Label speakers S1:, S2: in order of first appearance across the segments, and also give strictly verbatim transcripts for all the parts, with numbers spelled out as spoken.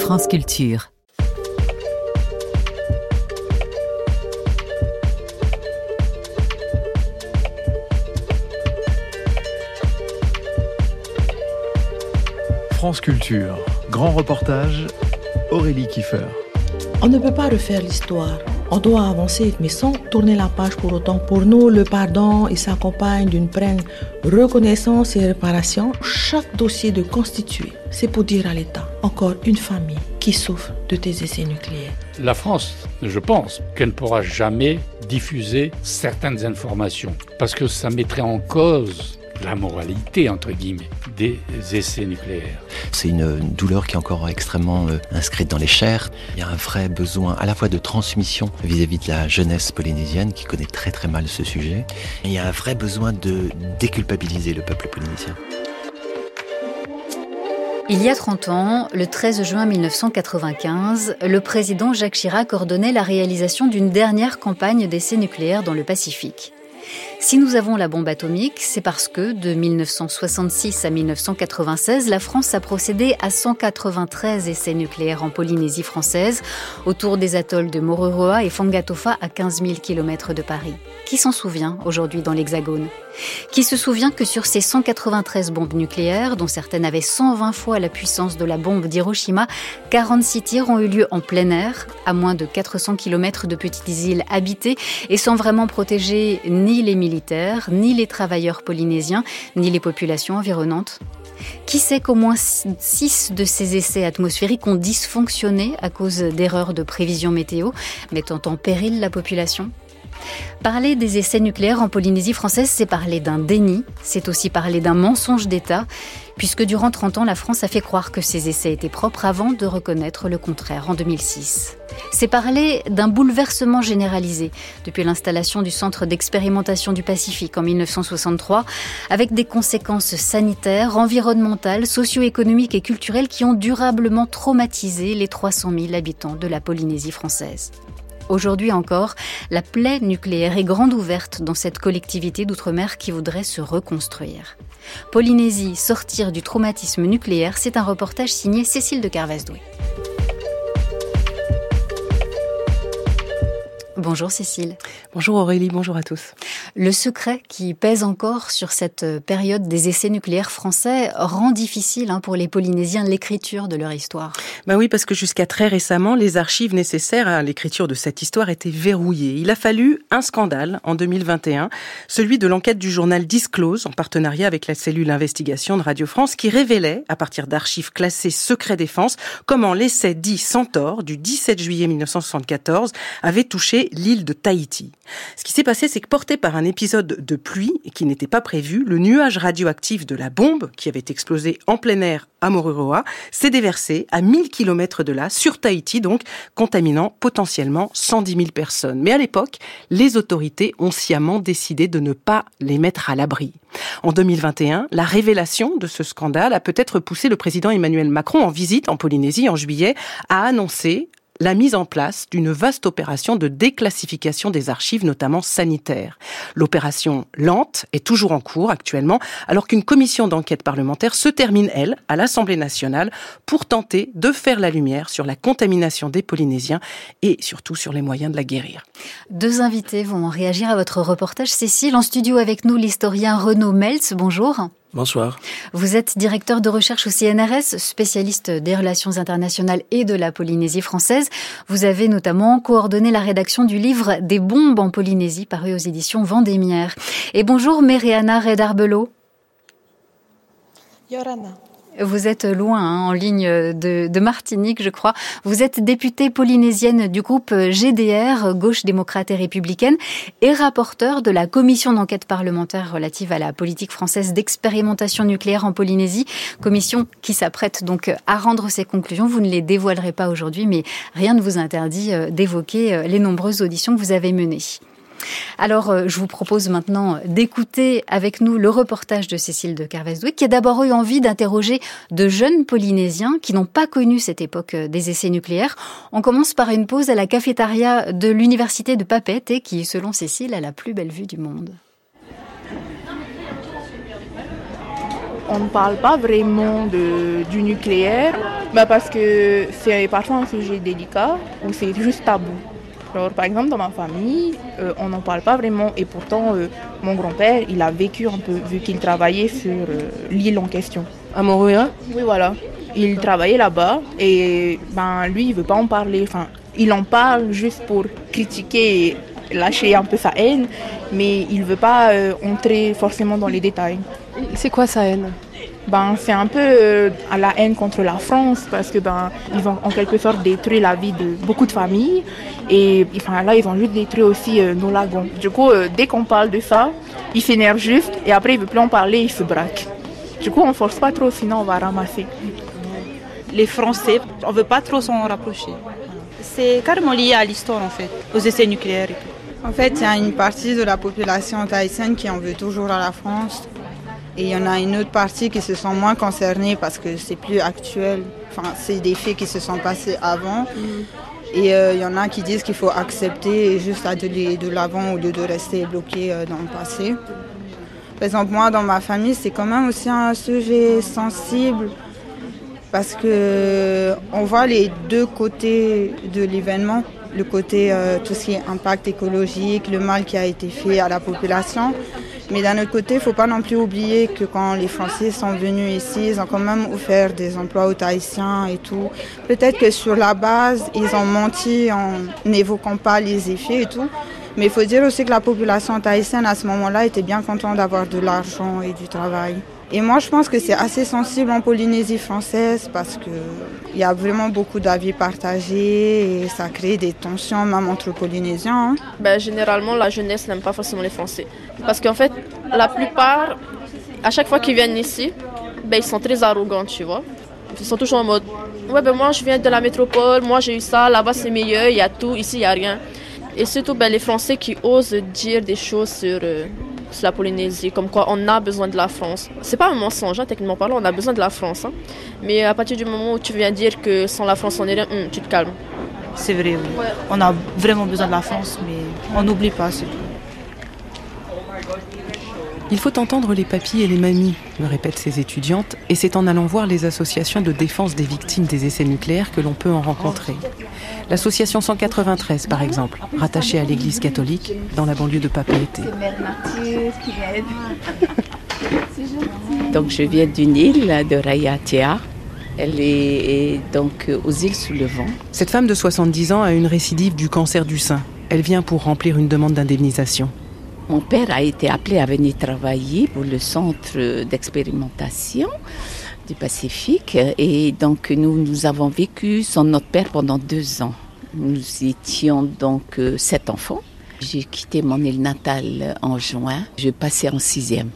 S1: France Culture.
S2: France Culture, grand reportage, Aurélie Kiefer.
S3: On ne peut pas refaire l'histoire. On doit avancer, mais sans tourner la page pour autant. Pour nous, le pardon, il s'accompagne d'une pleine reconnaissance et réparation. Chaque dossier de constitué, c'est pour dire à l'État, encore une famille qui souffre de tes essais nucléaires.
S4: La France, je pense qu'elle ne pourra jamais diffuser certaines informations, parce que ça mettrait en cause la moralité, entre guillemets, des essais nucléaires.
S5: C'est une, une douleur qui est encore extrêmement euh, inscrite dans les chairs. Il y a un vrai besoin à la fois de transmission vis-à-vis de la jeunesse polynésienne qui connaît très très mal ce sujet. Et il y a un vrai besoin de déculpabiliser le peuple polynésien.
S6: Il y a trente ans, le treize juin mille neuf cent quatre-vingt-quinze, le président Jacques Chirac ordonnait la réalisation d'une dernière campagne d'essais nucléaires dans le Pacifique. Si nous avons la bombe atomique, c'est parce que, de mille neuf cent soixante-six à mille neuf cent quatre-vingt-seize, la France a procédé à cent quatre-vingt-treize essais nucléaires en Polynésie française, autour des atolls de Moruroa et Fangatofa à quinze mille kilomètres de Paris. Qui s'en souvient aujourd'hui dans l'Hexagone ? Qui se souvient que sur ces cent quatre-vingt-treize bombes nucléaires, dont certaines avaient cent vingt fois la puissance de la bombe d'Hiroshima, quarante-six tirs ont eu lieu en plein air, à moins de quatre cents kilomètres de petites îles habitées et sans vraiment protéger ni les militaires, ni les travailleurs polynésiens, ni les populations environnantes. Qui sait qu'au moins six de ces essais atmosphériques ont dysfonctionné à cause d'erreurs de prévision météo, mettant en péril la population ? Parler des essais nucléaires en Polynésie française, c'est parler d'un déni, c'est aussi parler d'un mensonge d'État, puisque durant trente ans, la France a fait croire que ces essais étaient propres avant de reconnaître le contraire en deux mille six. C'est parler d'un bouleversement généralisé depuis l'installation du Centre d'expérimentation du Pacifique en mille neuf cent soixante-trois, avec des conséquences sanitaires, environnementales, socio-économiques et culturelles qui ont durablement traumatisé les trois cent mille habitants de la Polynésie française. Aujourd'hui encore, la plaie nucléaire est grande ouverte dans cette collectivité d'outre-mer qui voudrait se reconstruire. Polynésie, sortir du traumatisme nucléaire, c'est un reportage signé Cécile de Kervasdoué. Bonjour Cécile.
S7: Bonjour Aurélie, bonjour à tous.
S6: Le secret qui pèse encore sur cette période des essais nucléaires français rend difficile hein, pour les Polynésiens l'écriture de leur histoire.
S7: Ben oui, parce que jusqu'à très récemment, les archives nécessaires à l'écriture de cette histoire étaient verrouillées. Il a fallu un scandale en deux mille vingt et un, celui de l'enquête du journal Disclose, en partenariat avec la cellule investigation de Radio France, qui révélait, à partir d'archives classées secret défense, comment l'essai dit Centaure, du dix-sept juillet mille neuf cent soixante-quatorze, avait touché l'île de Tahiti. Ce qui s'est passé, c'est que porté par un épisode de pluie qui n'était pas prévu, le nuage radioactif de la bombe, qui avait explosé en plein air à Moruroa, s'est déversé à mille kilomètres de là, sur Tahiti donc, contaminant potentiellement cent dix mille personnes. Mais à l'époque, les autorités ont sciemment décidé de ne pas les mettre à l'abri. En deux mille vingt et un, la révélation de ce scandale a peut-être poussé le président Emmanuel Macron en visite en Polynésie en juillet à annoncer la mise en place d'une vaste opération de déclassification des archives, notamment sanitaires. L'opération lente est toujours en cours actuellement, alors qu'une commission d'enquête parlementaire se termine, elle, à l'Assemblée nationale, pour tenter de faire la lumière sur la contamination des Polynésiens et surtout sur les moyens de la guérir.
S6: Deux invités vont réagir à votre reportage. Cécile, en studio avec nous, l'historien Renaud Meltz. Bonjour.
S8: Bonsoir.
S6: Vous êtes directeur de recherche au C N R S, spécialiste des relations internationales et de la Polynésie française. Vous avez notamment coordonné la rédaction du livre « Des bombes en Polynésie » paru aux éditions Vendémiaire. Et bonjour Méréana Redarbelot.
S3: Yorana.
S6: Vous êtes loin, hein, en ligne de, de Martinique, je crois. Vous êtes députée polynésienne du groupe G D R, Gauche démocrate et républicaine, et rapporteur de la commission d'enquête parlementaire relative à la politique française d'expérimentation nucléaire en Polynésie, commission qui s'apprête donc à rendre ses conclusions. Vous ne les dévoilerez pas aujourd'hui, mais rien ne vous interdit d'évoquer les nombreuses auditions que vous avez menées. Alors, je vous propose maintenant d'écouter avec nous le reportage de Cécile de Kervasdoué, qui a d'abord eu envie d'interroger de jeunes Polynésiens qui n'ont pas connu cette époque des essais nucléaires. On commence par une pause à la cafétéria de l'université de Papeete, et qui, selon Cécile, a la plus belle vue du monde.
S1: On ne parle pas vraiment de, du nucléaire, bah parce que c'est parfois un sujet délicat ou c'est juste tabou. Alors, par exemple, dans ma famille, euh, on n'en parle pas vraiment et pourtant, euh, mon grand-père, il a vécu un peu, vu qu'il travaillait sur euh, l'île en question.
S7: À Montréal ?
S1: Oui, voilà. Il travaillait là-bas et ben, lui, il ne veut pas en parler. Enfin, il en parle juste pour critiquer et lâcher un peu sa haine, mais il ne veut pas euh, entrer forcément dans les détails.
S7: C'est quoi sa haine ?
S1: Ben, c'est un peu euh, à la haine contre la France parce que ben, ils ont en quelque sorte détruit la vie de beaucoup de familles et enfin, là ils ont juste détruit aussi euh, nos lagons. Du coup, euh, dès qu'on parle de ça, il s'énerve juste et après il ne veut plus en parler, il se braque. Du coup, on ne force pas trop, sinon on va ramasser.
S8: Les Français, on ne veut pas trop s'en rapprocher. C'est carrément lié à l'histoire en fait, aux essais nucléaires et tout.
S9: En fait, il y a une partie de la population tahitienne qui en veut toujours à la France. Et il y en a une autre partie qui se sent moins concernée parce que c'est plus actuel. Enfin, c'est des faits qui se sont passés avant. Mm. Et euh, il y en a qui disent qu'il faut accepter et juste aller de l'avant au lieu de rester bloqué euh, dans le passé. Par exemple, moi, dans ma famille, c'est quand même aussi un sujet sensible parce qu'on voit les deux côtés de l'événement. Le côté, euh, tout ce qui est impact écologique, le mal qui a été fait à la population. Mais d'un autre côté, il ne faut pas non plus oublier que quand les Français sont venus ici, ils ont quand même offert des emplois aux Tahitiens et tout. Peut-être que sur la base, ils ont menti en n'évoquant pas les effets et tout. Mais il faut dire aussi que la population tahitienne à ce moment-là était bien contente d'avoir de l'argent et du travail. Et moi, je pense que c'est assez sensible en Polynésie française parce qu'il y a vraiment beaucoup d'avis partagés et ça crée des tensions même entre Polynésiens. Hein.
S10: Ben, généralement, la jeunesse n'aime pas forcément les Français. Parce qu'en fait, la plupart, à chaque fois qu'ils viennent ici, ben, ils sont très arrogants, tu vois. Ils sont toujours en mode « Ouais, ben moi, je viens de la métropole, moi, j'ai eu ça, là-bas, c'est meilleur, il y a tout, ici, il n'y a rien. » Et surtout, ben, les Français qui osent dire des choses sur... Euh, sur la Polynésie, comme quoi on a besoin de la France. C'est pas un mensonge, hein, techniquement parlant, on a besoin de la France. Hein. Mais à partir du moment où tu viens dire que sans la France on est rien, hum, tu te calmes.
S8: C'est vrai, oui. Ouais. On a vraiment besoin de la France, mais on n'oublie pas, c'est tout.
S7: Il faut entendre les papis et les mamies, me répètent ces étudiantes, et c'est en allant voir les associations de défense des victimes des essais nucléaires que l'on peut en rencontrer. L'association cent quatre-vingt-treize, par exemple, rattachée à l'église catholique, dans la banlieue de Papeete.
S11: C'est Mère Nature qui aide. Donc je viens d'une île de Raiatea. Elle est donc aux îles sous le vent.
S7: Cette femme de soixante-dix ans a une récidive du cancer du sein. Elle vient pour remplir une demande d'indemnisation.
S11: Mon père a été appelé à venir travailler pour le centre d'expérimentation du Pacifique et donc nous, nous avons vécu sans notre père pendant deux ans. Nous étions donc euh, sept enfants. J'ai quitté mon île natale en juin, je passais en sixième.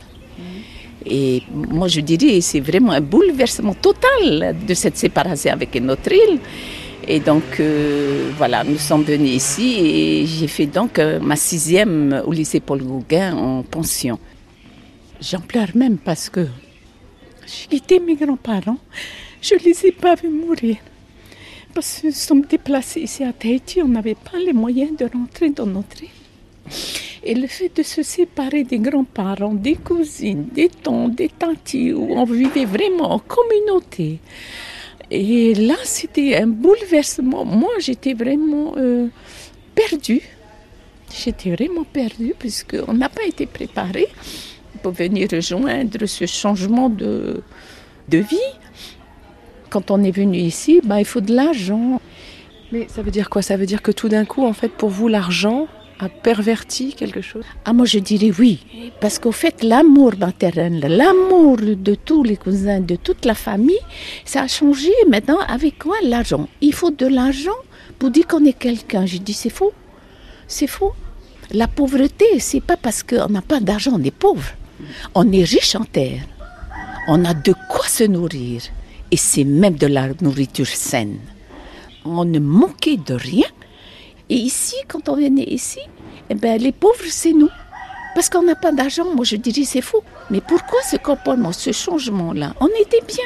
S11: Et moi je dirais c'est vraiment un bouleversement total de cette séparation avec notre île. Et donc, euh, voilà, nous sommes venus ici et j'ai fait donc euh, ma sixième au lycée Paul Gauguin en pension. J'en pleure même parce que j'ai quitté mes grands-parents. Je ne les ai pas vus mourir. Parce que nous sommes déplacés ici à Tahiti, on n'avait pas les moyens de rentrer dans notre île. Et le fait de se séparer des grands-parents, des cousines, des tantes, des tantis, où on vivait vraiment en communauté. Et là, c'était un bouleversement. Moi, j'étais vraiment euh, perdue. J'étais vraiment perdue puisqu'on n'a pas été préparés pour venir rejoindre ce changement de, de vie. Quand on est venu ici, bah, il faut de l'argent.
S7: Mais ça veut dire quoi ? Ça veut dire que tout d'un coup, en fait, pour vous, l'argent a perverti quelque chose ?
S11: Ah, moi, je dirais oui. Parce qu'au fait, l'amour maternel, l'amour de tous les cousins, de toute la famille, ça a changé maintenant avec quoi ? L'argent. Il faut de l'argent pour dire qu'on est quelqu'un. Je dis, c'est faux. C'est faux. La pauvreté, c'est pas parce qu'on n'a pas d'argent, on est pauvre. On est riche en terre. On a de quoi se nourrir. Et c'est même de la nourriture saine. On ne manquait de rien. Et ici, quand on venait ici, eh ben, les pauvres, c'est nous. Parce qu'on n'a pas d'argent, moi je dirais c'est faux. Mais pourquoi ce comportement, ce changement-là ? On était bien.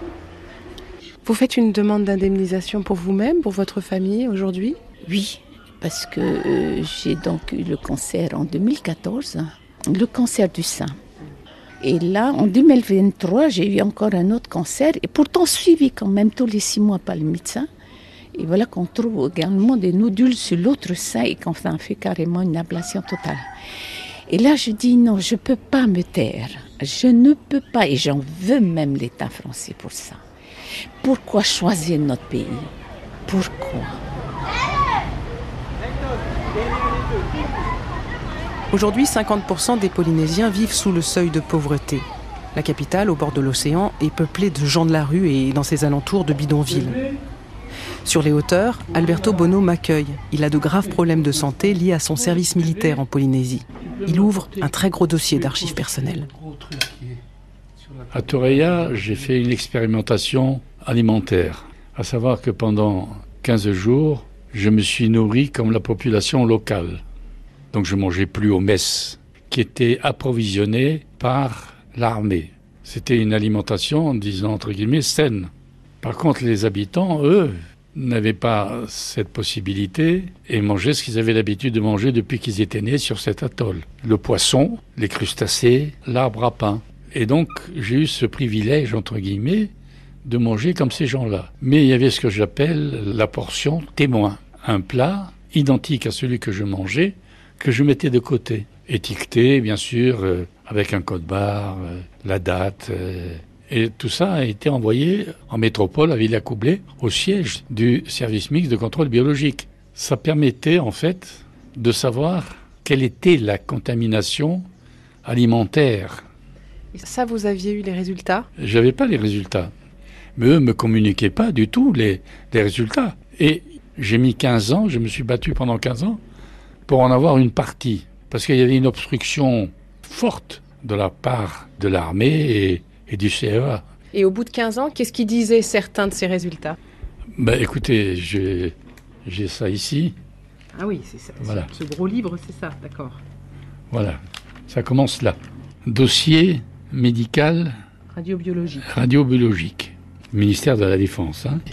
S7: Vous faites une demande d'indemnisation pour vous-même, pour votre famille aujourd'hui ?
S11: Oui, parce que euh, j'ai donc eu le cancer en deux mille quatorze, le cancer du sein. Et là, en deux mille vingt-trois, j'ai eu encore un autre cancer, et pourtant suivi quand même tous les six mois par le médecin. Et voilà qu'on trouve également des nodules sur l'autre sein et qu'on fait carrément une ablation totale. Et là, je dis non, je ne peux pas me taire. Je ne peux pas, et j'en veux même l'État français pour ça. Pourquoi choisir notre pays? Pourquoi?
S7: Aujourd'hui, cinquante pour cent des Polynésiens vivent sous le seuil de pauvreté. La capitale, au bord de l'océan, est peuplée de gens de la rue et dans ses alentours de bidonvilles. Sur les hauteurs, Alberto Bono m'accueille. Il a de graves problèmes de santé liés à son service militaire en Polynésie. Il ouvre un très gros dossier d'archives personnelles.
S4: À Toreya, j'ai fait une expérimentation alimentaire. À savoir que pendant quinze jours, je me suis nourri comme la population locale. Donc je ne mangeais plus aux messes, qui étaient approvisionnées par l'armée. C'était une alimentation, en disant entre guillemets, saine. Par contre, les habitants, eux, n'avaient pas cette possibilité et mangeaient ce qu'ils avaient l'habitude de manger depuis qu'ils étaient nés sur cet atoll. Le poisson, les crustacés, l'arbre à pain. Et donc, j'ai eu ce privilège, entre guillemets, de manger comme ces gens-là. Mais il y avait ce que j'appelle la portion témoin. Un plat identique à celui que je mangeais, que je mettais de côté. Étiqueté, bien sûr, euh, avec un code barre, euh, la date. Euh, et tout ça a été envoyé en métropole, à Villacoublay, au siège du service mixte de contrôle biologique. Ça permettait, en fait, de savoir quelle était la contamination alimentaire.
S7: Et ça, vous aviez eu les résultats?
S4: J'avais pas les résultats. Mais eux ne me communiquaient pas du tout les, les résultats. Et j'ai mis quinze ans, je me suis battu pendant quinze ans, pour en avoir une partie. Parce qu'il y avait une obstruction forte de la part de l'armée et, et du C E A.
S7: Et au bout de quinze ans, qu'est-ce qui disaient certains de ces résultats?
S4: Ben, écoutez, j'ai, j'ai ça ici.
S7: Ah oui, c'est ça.
S4: Voilà.
S7: Ce gros livre, c'est ça, d'accord.
S4: Voilà, ça commence là. Dossier médical...
S7: Radiobiologique.
S4: Radiobiologique. Ministère de la Défense. Hein.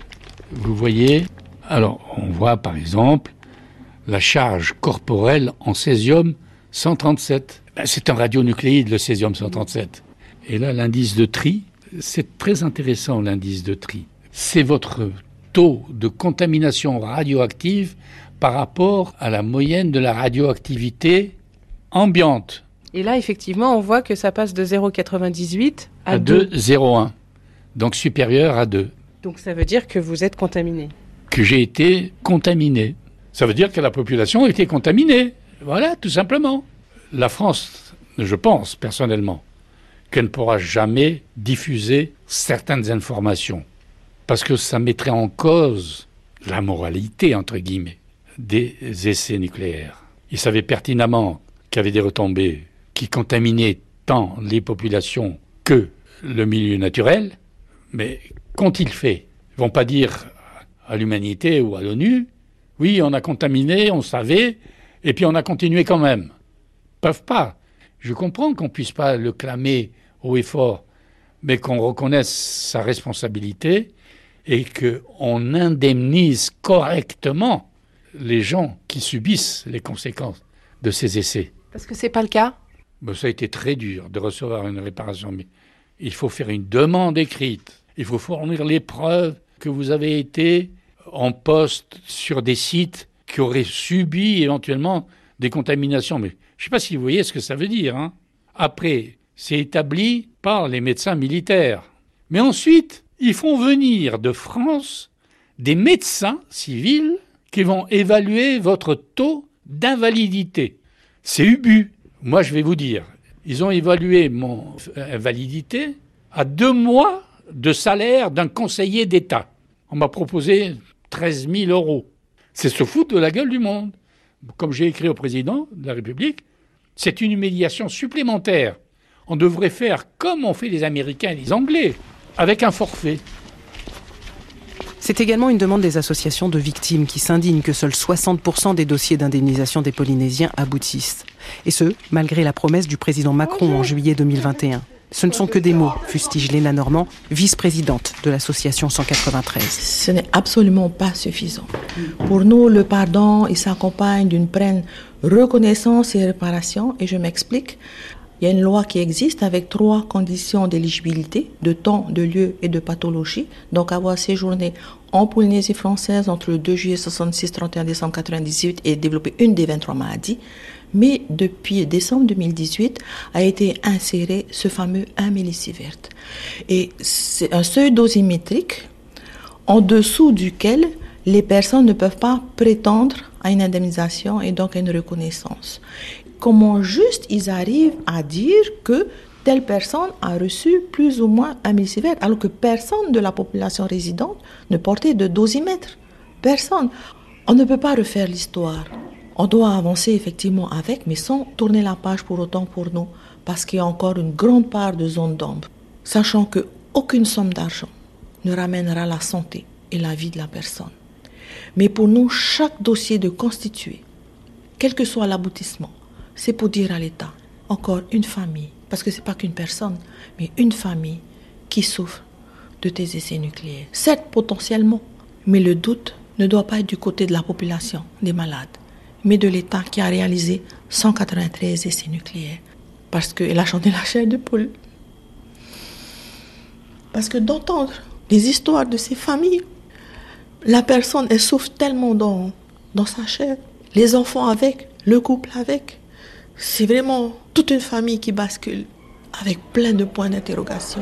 S4: Vous voyez, alors on voit par exemple la charge corporelle en césium cent trente-sept. Ben, c'est un radionucléide, le césium cent trente-sept. Et là, l'indice de tri, c'est très intéressant, l'indice de tri. C'est votre taux de contamination radioactive par rapport à la moyenne de la radioactivité ambiante.
S7: Et là, effectivement, on voit que ça passe de zéro virgule quatre-vingt-dix-huit à,
S4: à deux virgule zéro un. Donc supérieur à deux.
S7: Donc ça veut dire que vous êtes contaminé.
S4: Que j'ai été contaminé. Ça veut dire que la population a été contaminée. Voilà, tout simplement. La France, je pense personnellement, qu'elle ne pourra jamais diffuser certaines informations. Parce que ça mettrait en cause la moralité, entre guillemets, des essais nucléaires. Ils savaient pertinemment qu'il y avait des retombées qui contaminaient tant les populations que le milieu naturel. Mais qu'ont-ils fait? Ils ne vont pas dire à l'humanité ou à l'ONU, oui, on a contaminé, on savait, et puis on a continué quand même. Ils ne peuvent pas. Je comprends qu'on ne puisse pas le clamer haut et fort, mais qu'on reconnaisse sa responsabilité et qu'on indemnise correctement les gens qui subissent les conséquences de ces essais.
S7: Parce que ce n'est pas le cas?
S4: Ben, ça a été très dur de recevoir une réparation. Mais il faut faire une demande écrite. Il faut fournir les preuves que vous avez été en poste sur des sites qui auraient subi éventuellement des contaminations. Mais je ne sais pas si vous voyez ce que ça veut dire. Hein. Après, c'est établi par les médecins militaires. Mais ensuite, ils font venir de France des médecins civils qui vont évaluer votre taux d'invalidité. C'est ubu. Moi, je vais vous dire, ils ont évalué mon invalidité à deux mois de salaire d'un conseiller d'État. On m'a proposé treize mille euros. C'est se foutre de la gueule du monde. Comme j'ai écrit au président de la République, c'est une humiliation supplémentaire. On devrait faire comme ont fait les Américains et les Anglais, avec un forfait.
S7: C'est également une demande des associations de victimes qui s'indignent que seuls soixante pour cent des dossiers d'indemnisation des Polynésiens aboutissent. Et ce, malgré la promesse du président Macron en juillet deux mille vingt et un. Ce ne sont que des mots, fustige Léna Normand, vice-présidente de l'association cent quatre-vingt-treize.
S3: Ce n'est absolument pas suffisant. Pour nous, le pardon, il s'accompagne d'une pleine reconnaissance et réparation. Et je m'explique. Il y a une loi qui existe avec trois conditions d'éligibilité, de temps, de lieu et de pathologie. Donc avoir séjourné en Polynésie française entre le deux juillet soixante-six et trente et un décembre quatre-vingt-dix-huit et développer une des vingt-trois maladies. Mais depuis décembre deux mille dix-huit a été inséré ce fameux un millisievert. Et c'est un seuil dosimétrique en dessous duquel les personnes ne peuvent pas prétendre à une indemnisation et donc à une reconnaissance. Comment juste ils arrivent à dire que telle personne a reçu plus ou moins un millisievert, alors que personne de la population résidente ne portait de dosimètre. Personne. On ne peut pas refaire l'histoire. On doit avancer effectivement avec, mais sans tourner la page pour autant pour nous, parce qu'il y a encore une grande part de zone d'ombre, sachant qu'aucune somme d'argent ne ramènera la santé et la vie de la personne. Mais pour nous, chaque dossier de constitué, quel que soit l'aboutissement, c'est pour dire à l'État, encore une famille, parce que ce n'est pas qu'une personne, mais une famille qui souffre de tes essais nucléaires. Certes, potentiellement, mais le doute ne doit pas être du côté de la population, des malades, mais de l'État qui a réalisé cent quatre-vingt-treize essais nucléaires, parce qu'il a chanté la chair de poule. Parce que d'entendre les histoires de ces familles, la personne, elle souffre tellement dans, dans sa chair, les enfants avec, le couple avec. C'est vraiment toute une famille qui bascule avec plein de points d'interrogation.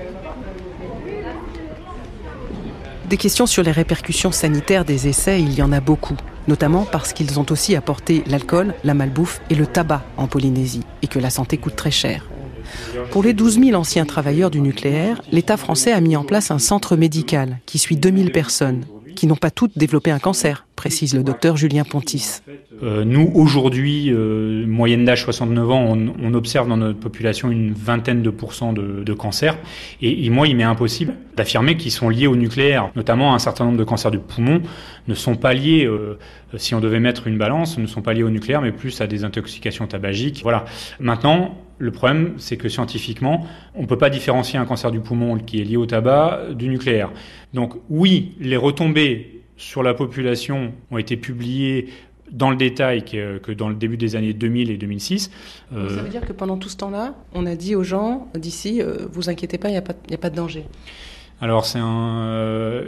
S7: Des questions sur les répercussions sanitaires des essais, il y en a beaucoup, notamment parce qu'ils ont aussi apporté l'alcool, la malbouffe et le tabac en Polynésie, et que la santé coûte très cher. Pour les douze mille anciens travailleurs du nucléaire, l'État français a mis en place un centre médical qui suit deux mille personnes, qui n'ont pas toutes développé un cancer, précise le docteur Julien Pontis.
S12: Euh, nous, aujourd'hui, euh, moyenne d'âge soixante-neuf ans, on, on observe dans notre population une vingtaine de pourcents de, de cancers. Et, et moi, il m'est impossible d'affirmer qu'ils sont liés au nucléaire. Notamment, un certain nombre de cancers du poumon ne sont pas liés, euh, si on devait mettre une balance, ne sont pas liés au nucléaire, mais plus à des intoxications tabagiques. Voilà. Maintenant, le problème, c'est que scientifiquement, on ne peut pas différencier un cancer du poumon qui est lié au tabac du nucléaire. Donc oui, les retombées sur la population ont été publiées dans le détail que, que dans le début des années deux mille et deux mille six.
S7: Euh... Ça veut dire que pendant tout ce temps-là, on a dit aux gens d'ici, euh, vous inquiétez pas, il n'y a pas, il n'y a pas de danger.
S12: Alors c'est un... Euh,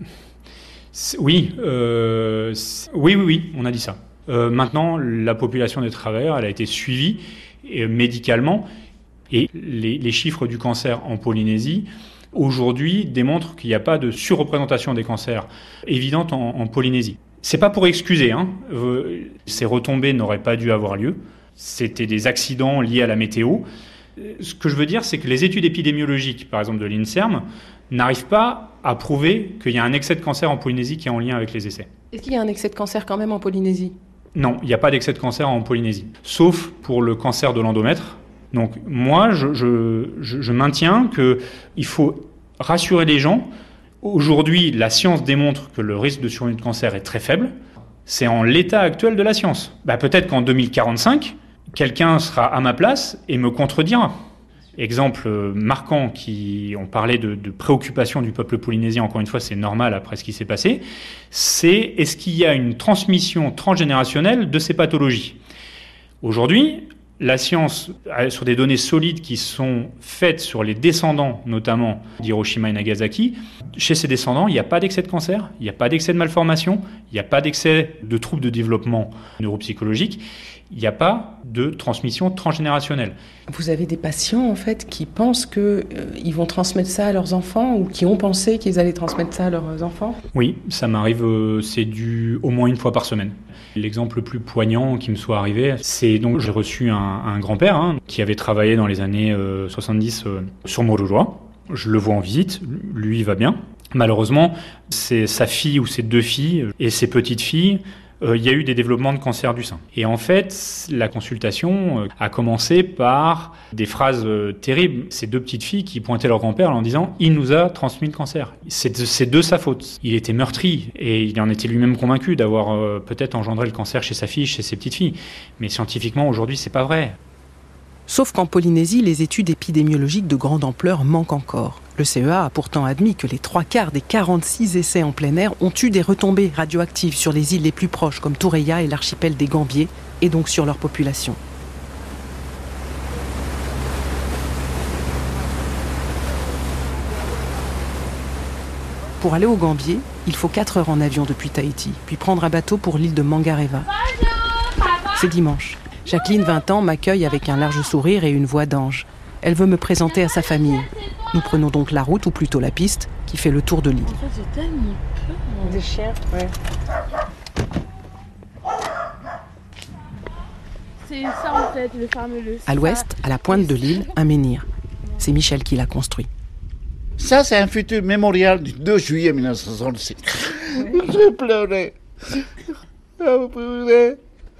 S12: c'est, oui, euh, c'est, oui, oui, oui, on a dit ça. Euh, maintenant, la population des travailleurs, elle a été suivie euh, médicalement, et les, les chiffres du cancer en Polynésie aujourd'hui démontrent qu'il n'y a pas de surreprésentation des cancers évidente en, en Polynésie. C'est pas pour excuser, hein. Euh, ces retombées n'auraient pas dû avoir lieu. C'était des accidents liés à la météo. Ce que je veux dire, c'est que les études épidémiologiques, par exemple de l'INSERM, n'arrivent pas à prouver qu'il y a un excès de cancer en Polynésie qui est en lien avec les essais.
S7: Est-ce qu'il y a un excès de cancer quand même en Polynésie ?
S12: Non, il n'y a pas d'excès de cancer en Polynésie, sauf pour le cancer de l'endomètre. Donc moi, je, je, je, je maintiens qu'il faut rassurer les gens. Aujourd'hui, la science démontre que le risque de survenue de cancer est très faible. C'est en l'état actuel de la science. Bah, peut-être qu'en deux mille quarante-cinq, quelqu'un sera à ma place et me contredira. Exemple marquant, qui, on parlait de, de préoccupation du peuple polynésien, encore une fois, c'est normal après ce qui s'est passé, c'est est-ce qu'il y a une transmission transgénérationnelle de ces pathologies ? Aujourd'hui, la science, sur des données solides qui sont faites sur les descendants, notamment d'Hiroshima et Nagasaki, chez ces descendants, il n'y a pas d'excès de cancer, il n'y a pas d'excès de malformation, il n'y a pas d'excès de troubles de développement neuropsychologique, il n'y a pas de transmission transgénérationnelle.
S7: Vous avez des patients, en fait, qui pensent qu'ils euh, vont transmettre ça à leurs enfants ou qui ont pensé qu'ils allaient transmettre ça à leurs enfants ?
S12: Oui, ça m'arrive, euh, c'est du au moins une fois par semaine. L'exemple le plus poignant qui me soit arrivé, c'est donc j'ai reçu un, un grand-père hein, qui avait travaillé dans les années euh, soixante-dix euh, sur Moruroa. Je le vois en visite, lui il va bien. Malheureusement, c'est sa fille ou ses deux filles et ses petites filles, euh, il y a eu des développements de cancer du sein. Et en fait, la consultation euh, a commencé par des phrases euh, terribles. Ces deux petites filles qui pointaient leur grand-père en disant « Il nous a transmis le cancer ». C'est de, c'est de sa faute. Il était meurtri et il en était lui-même convaincu d'avoir euh, peut-être engendré le cancer chez sa fille, chez ses petites filles. Mais scientifiquement, aujourd'hui, c'est pas vrai.
S7: Sauf qu'en Polynésie, les études épidémiologiques de grande ampleur manquent encore. Le C E A a pourtant admis que les trois quarts des quarante-six essais en plein air ont eu des retombées radioactives sur les îles les plus proches comme Toureia et l'archipel des Gambiers, et donc sur leur population. Pour aller au Gambier, il faut quatre heures en avion depuis Tahiti, puis prendre un bateau pour l'île de Mangareva. C'est dimanche. Jacqueline, vingt ans, m'accueille avec un large sourire et une voix d'ange. Elle veut me présenter à sa famille. Nous prenons donc la route, ou plutôt la piste, qui fait le tour de l'île.
S10: En fait, j'ai tellement peur.
S7: Des chiens, ouais.
S10: C'est ça en fait, le fameux... Le...
S7: À l'ouest, à la pointe de l'île, un menhir. C'est Michel qui l'a construit.
S13: Ça, c'est un futur mémorial du deux juillet mille neuf cent soixante-six. J'ai pleuré. J'ai pleuré.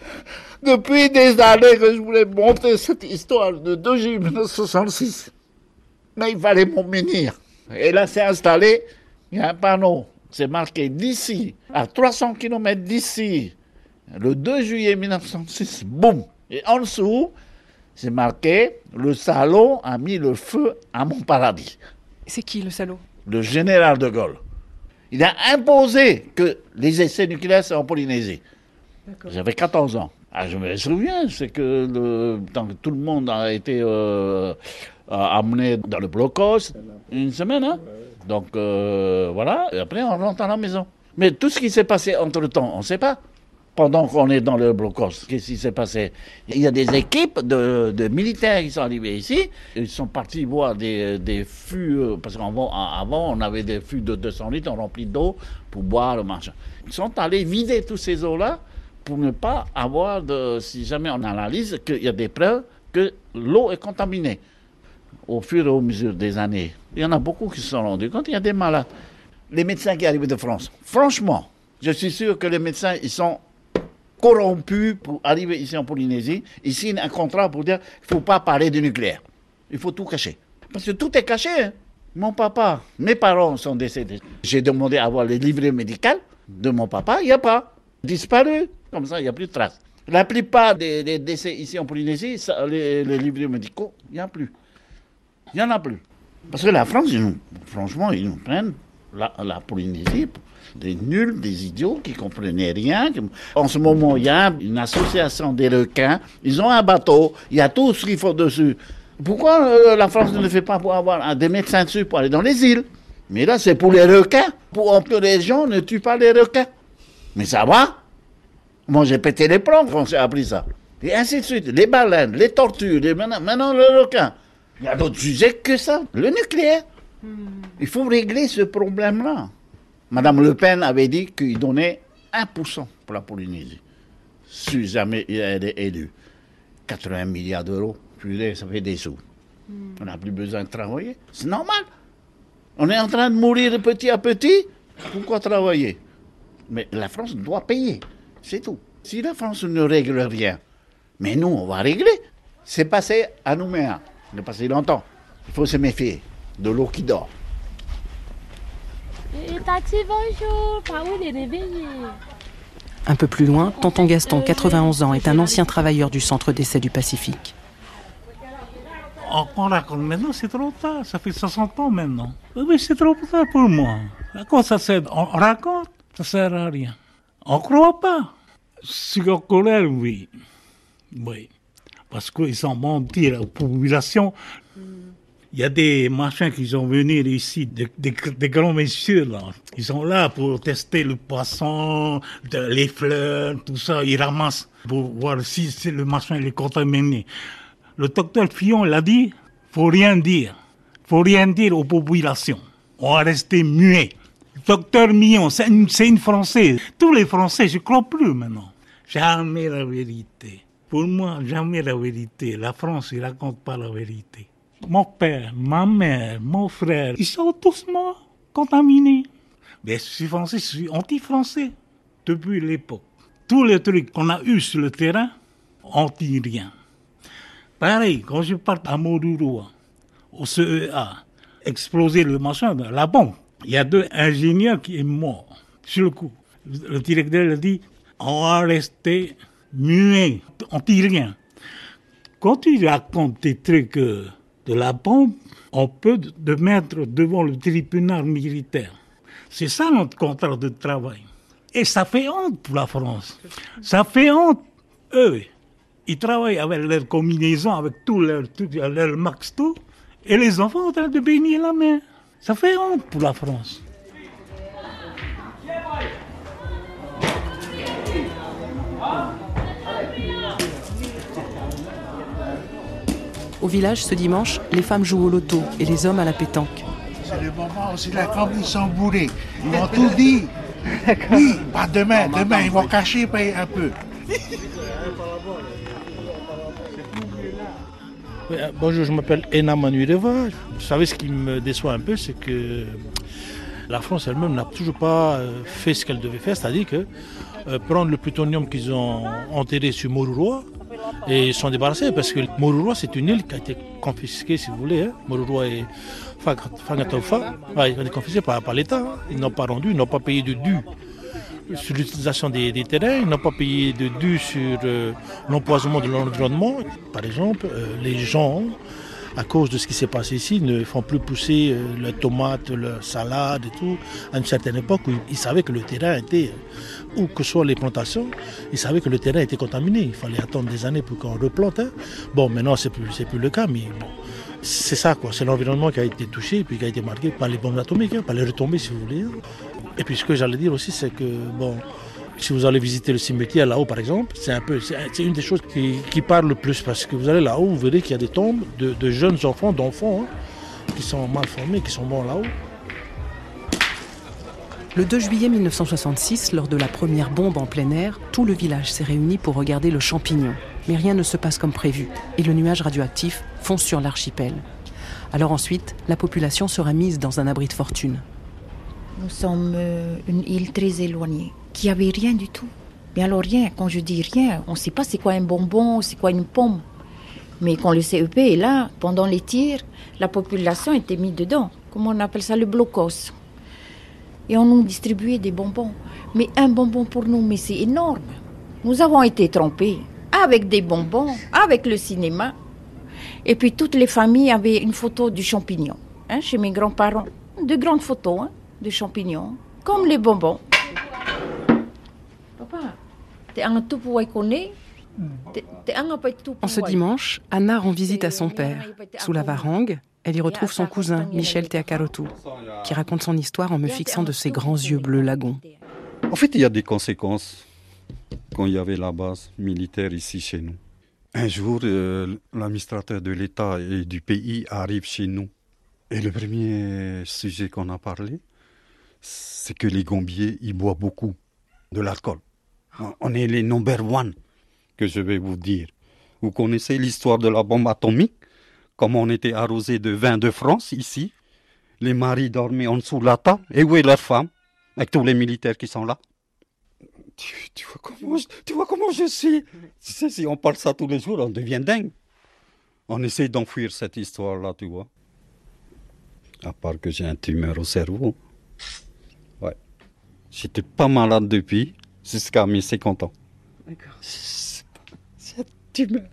S13: Depuis des années que je voulais montrer cette histoire de deux juillet mille neuf cent soixante-six. Mais il fallait m'en menhir. Et là, c'est installé, il y a un panneau. C'est marqué d'ici, à trois cents kilomètres d'ici, le deux juillet mille neuf cent soixante-six, boum. Et en dessous, c'est marqué, le salaud a mis le feu à mon paradis.
S7: C'est qui le salaud?
S13: Le général de Gaulle. Il a imposé que les essais nucléaires c'est en Polynésie. D'accord. J'avais quatorze ans. Ah, je me souviens, c'est que le, tant que tout le monde a été euh, amené dans le blocos, une semaine, hein. Donc euh, voilà, et après on rentre à la maison. Mais tout ce qui s'est passé entre-temps, on ne sait pas. Pendant qu'on est dans le blocos, qu'est-ce qui s'est passé? Il y a des équipes de, de militaires qui sont arrivés ici. Ils sont partis voir des, des fûts, parce qu'avant avant, on avait des fûts de deux cents litres, on remplit d'eau pour boire le machin. Ils sont allés vider tous ces eaux-là pour ne pas avoir, de, si jamais on analyse, qu'il y a des preuves que l'eau est contaminée. Au fur et à mesure des années, il y en a beaucoup qui se sont rendus compte, il y a des malades. Les médecins qui arrivent de France, franchement, je suis sûr que les médecins, ils sont corrompus pour arriver ici en Polynésie. Ils signent un contrat pour dire qu'il ne faut pas parler du nucléaire. Il faut tout cacher. Parce que tout est caché. Hein. Mon papa, mes parents sont décédés. J'ai demandé à avoir les livrets médicaux de mon papa, il n'y a pas. Disparu. Comme ça, il n'y a plus de traces. La plupart des, des décès ici en Polynésie, ça, les, les livrets médicaux, il n'y en a plus. Il n'y en a plus. Parce que la France, ils nous, franchement, ils nous prennent la, la Polynésie des nuls, des idiots qui ne comprenaient rien. En ce moment, il y a une association des requins. Ils ont un bateau, il y a tout ce qu'il faut dessus. Pourquoi euh, la France ne le fait pas pour avoir un, des médecins dessus pour aller dans les îles? Mais là, c'est pour les requins. Pour empêcher les gens, ne tue pas les requins. Mais ça va? Moi, j'ai pété les plombs quand j'ai appris ça. Et ainsi de suite. Les baleines, les tortues, les... Maintenant, maintenant le requin. Il y a d'autres sujets que ça. Le nucléaire. Il faut régler ce problème-là. Madame Le Pen avait dit qu'il donnait un pour cent pour la Polynésie. Si jamais elle est élue. quatre-vingts milliards d'euros, puis ça fait des sous. Mm. On n'a plus besoin de travailler. C'est normal. On est en train de mourir petit à petit. Pourquoi travailler? Mais la France doit payer. C'est tout. Si la France ne règle rien, mais nous, on va régler. C'est passé à Nouméa. Il est passé longtemps. Il faut se méfier de l'eau qui dort.
S10: Et taxi, bonjour. Par où les réveiller?
S7: Un peu plus loin, tonton Gaston, quatre-vingt-onze ans, est un ancien travailleur du centre d'essai du Pacifique.
S14: On raconte maintenant, c'est trop tard. Ça fait soixante ans maintenant. Oui, c'est trop tard pour moi. À quoi ça sert? On raconte, ça sert à rien. On ne croit pas. Sur colère, oui. Oui. Parce qu'ils ont menti à la population. Il y a des machins qui sont venus ici, des, des, des grands messieurs, là. Ils sont là pour tester le poisson, de, les fleurs, tout ça. Ils ramassent pour voir si, si le machin est contaminé. Le docteur Fillon, il a dit, faut rien dire. Faut rien dire aux populations. On va rester muet. Docteur Millon, c'est une, c'est une Française. Tous les Français, je ne crois plus maintenant. Jamais la vérité. Pour moi, jamais la vérité. La France, ils ne racontent pas la vérité. Mon père, ma mère, mon frère, ils sont tous morts, contaminés. Mais je suis français, je suis anti-français depuis l'époque. Tous les trucs qu'on a eus sur le terrain, on ne dit rien. Pareil, quand je pars à Moruroa, au C E A, exploser le machin, la bombe, il y a deux ingénieurs qui sont morts sur le coup. Le directeur a dit, on va rester muet, on ne dit rien. Quand tu racontes des trucs de la bombe, on peut te mettre devant le tribunal militaire. C'est ça notre contrat de travail. Et ça fait honte pour la France. Ça fait honte. Eux, ils travaillent avec leur combinaison, avec tout leur, tout leur max tout, et les enfants en train de baigner la mer. Ça fait honte pour la France.
S7: Au village, ce dimanche, les femmes jouent au loto et les hommes à la pétanque.
S15: C'est le moment aussi, là, comme ils sont bourrés. Ils m'ont tout dit. Oui, pas demain, demain, ils vont cacher payer un peu.
S14: Bonjour, je m'appelle Ena Manuireva. Vous savez, ce qui me déçoit un peu, c'est que la France elle-même n'a toujours pas fait ce qu'elle devait faire, c'est-à-dire que euh, prendre le plutonium qu'ils ont enterré sur Moruroa et s'en débarrasser, parce que Moruroa, c'est une île qui a été confisquée, si vous voulez. Hein. Moruroa et Fangatofa, ouais, ils ont été confisqués par, par l'État. Hein. Ils n'ont pas rendu, ils n'ont pas payé de dû sur l'utilisation des, des terrains, ils n'ont pas payé de dû sur euh, l'empoisonnement de l'environnement. Par exemple, euh, les gens, à cause de ce qui s'est passé ici, ne font plus pousser euh, la tomate, la salade et tout. À une certaine époque où ils savaient que le terrain était, où que soient les plantations, ils savaient que le terrain était contaminé. Il fallait attendre des années pour qu'on replante. Hein. Bon, maintenant, c'est plus, c'est plus le cas, mais bon. C'est ça, quoi. C'est l'environnement qui a été touché et puis qui a été marqué par les bombes atomiques, hein, par les retombées, si vous voulez. Et puis ce que j'allais dire aussi, c'est que, bon, si vous allez visiter le cimetière là-haut, par exemple, c'est un peu, c'est, c'est une des choses qui, qui parle le plus, parce que vous allez là-haut, vous verrez qu'il y a des tombes de, de jeunes enfants, d'enfants, hein, qui sont mal formés, qui sont morts là-haut.
S7: Le deux juillet mille neuf cent soixante-six, lors de la première bombe en plein air, tout le village s'est réuni pour regarder le champignon. Mais rien ne se passe comme prévu, et le nuage radioactif fonce sur l'archipel. Alors ensuite, la population sera mise dans un abri de fortune.
S16: Nous sommes euh, une île très éloignée, qui n'avait rien du tout. Mais alors rien, quand je dis rien, on ne sait pas c'est quoi un bonbon, c'est quoi une pomme. Mais quand le C E P est là, pendant les tirs, la population était mise dedans. Comment on appelle ça, le blocos. Et on nous distribuait des bonbons. Mais un bonbon pour nous, mais c'est énorme. Nous avons été trompés avec des bonbons, avec le cinéma. Et puis toutes les familles avaient une photo du champignon, hein, chez mes grands-parents. De grandes photos, hein, de champignons, comme les bonbons. Papa, t'es un tout pour connaître.
S7: En ce dimanche, Anna rend visite à son père. Sous la varangue, elle y retrouve son cousin, Michel Teakarotu, qui raconte son histoire en me fixant de ses grands yeux bleus lagons.
S17: En fait, il y a des conséquences quand il y avait la base militaire ici chez nous. Un jour, euh, l'administrateur de l'État et du pays arrive chez nous. Et le premier sujet qu'on a parlé, c'est que les Gambiers, ils boivent beaucoup de l'alcool. On est les number one, que je vais vous dire. Vous connaissez l'histoire de la bombe atomique? Comment on était arrosé de vin de France, ici. Les maris dormaient en dessous de la table. Et où est leur femme? Avec tous les militaires qui sont là. Tu, tu, vois comment je, tu vois comment je suis? Tu sais, si on parle ça tous les jours, on devient dingue. On essaie d'enfuir cette histoire-là, tu vois. À part que j'ai un tumeur au cerveau. Ouais. J'étais pas malade depuis, jusqu'à mes cinquante ans.
S7: D'accord.
S17: C'est un tumeur.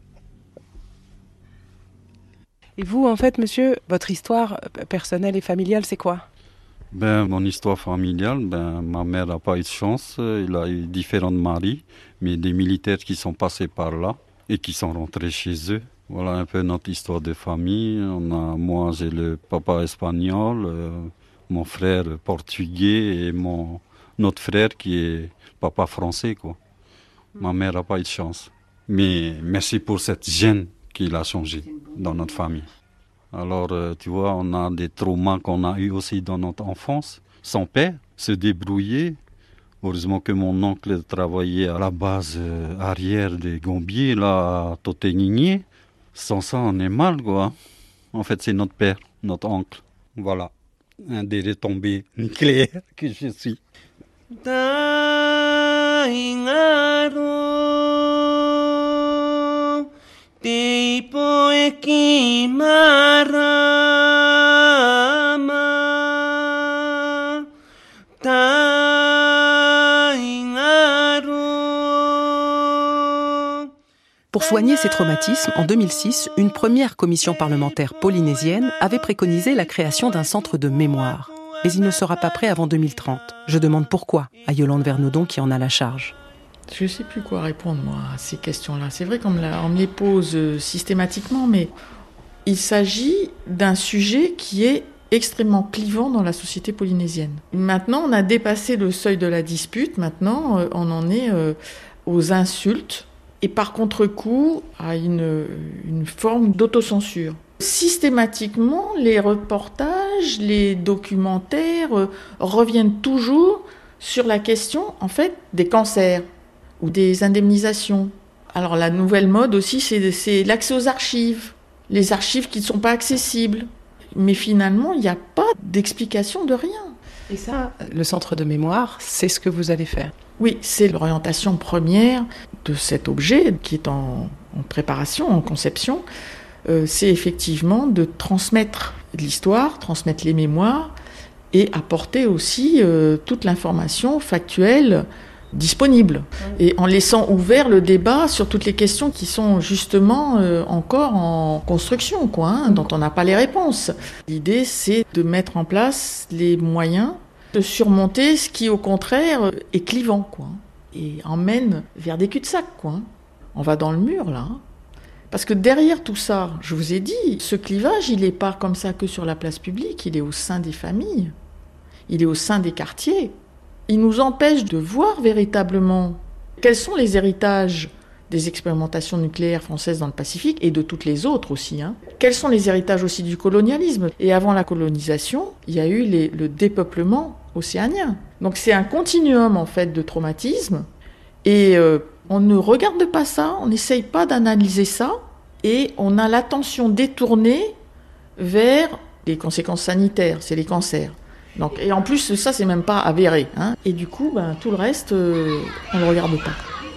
S7: Et vous, en fait, monsieur, votre histoire personnelle et familiale, c'est quoi?
S17: Ben, mon histoire familiale, ben, ma mère n'a pas eu de chance. Elle a eu différents maris, mais des militaires qui sont passés par là et qui sont rentrés chez eux. Voilà un peu notre histoire de famille. On a, moi, j'ai le papa espagnol, euh, mon frère portugais et mon, notre frère qui est papa français, quoi. Ma mère n'a pas eu de chance. Mais merci pour cette gêne qu'il a changé dans notre famille. Alors, euh, tu vois, on a des traumas qu'on a eu aussi dans notre enfance. Son père se débrouillait. Heureusement que mon oncle travaillait à la base euh, arrière des Gambiers, là, à Totenigné. Sans ça, on est mal, quoi. En fait, c'est notre père, notre oncle. Voilà, un des retombées nucléaires que je suis.
S7: Pour soigner ces traumatismes, en deux mille six, une première commission parlementaire polynésienne avait préconisé la création d'un centre de mémoire. Mais il ne sera pas prêt avant deux mille trente. Je demande pourquoi à Yolande Vernaudon qui en a la charge.
S18: Je ne sais plus quoi répondre, moi, à ces questions-là. C'est vrai qu'on me, la, on me les pose systématiquement, mais il s'agit d'un sujet qui est extrêmement clivant dans la société polynésienne. Maintenant, on a dépassé le seuil de la dispute. Maintenant, on en est aux insultes et par contre-coup à une, une forme d'autocensure. Systématiquement, les reportages, les documentaires euh, reviennent toujours sur la question, en fait, des cancers ou des indemnisations. Alors la nouvelle mode aussi, c'est, c'est l'accès aux archives. Les archives qui ne sont pas accessibles. Mais finalement, il n'y a pas d'explication de rien.
S7: Et ça, le centre de mémoire, c'est ce que vous allez faire?
S18: Oui, c'est l'orientation première de cet objet qui est en, en préparation, en conception. Euh, c'est effectivement de transmettre l'histoire, transmettre les mémoires et apporter aussi euh, toute l'information factuelle disponible. Et en laissant ouvert le débat sur toutes les questions qui sont justement euh, encore en construction, quoi, hein, dont on n'a pas les réponses. L'idée, c'est de mettre en place les moyens de surmonter ce qui, au contraire, est clivant, quoi, et emmène vers des cul-de-sac, quoi. On va dans le mur, là. Parce que derrière tout ça, je vous ai dit, ce clivage, il n'est pas comme ça que sur la place publique, il est au sein des familles, il est au sein des quartiers. Il nous empêche de voir véritablement quels sont les héritages des expérimentations nucléaires françaises dans le Pacifique et de toutes les autres aussi. Hein. Quels sont les héritages aussi du colonialisme? Et avant la colonisation, il y a eu les, le dépeuplement océanien. Donc c'est un continuum en fait de traumatisme et euh, on ne regarde pas ça, on n'essaye pas d'analyser ça et on a l'attention détournée vers les conséquences sanitaires, c'est les cancers. Donc, et en plus, ça, c'est même pas avéré. Hein. Et du coup, ben, tout le reste, euh, on ne le regarde pas.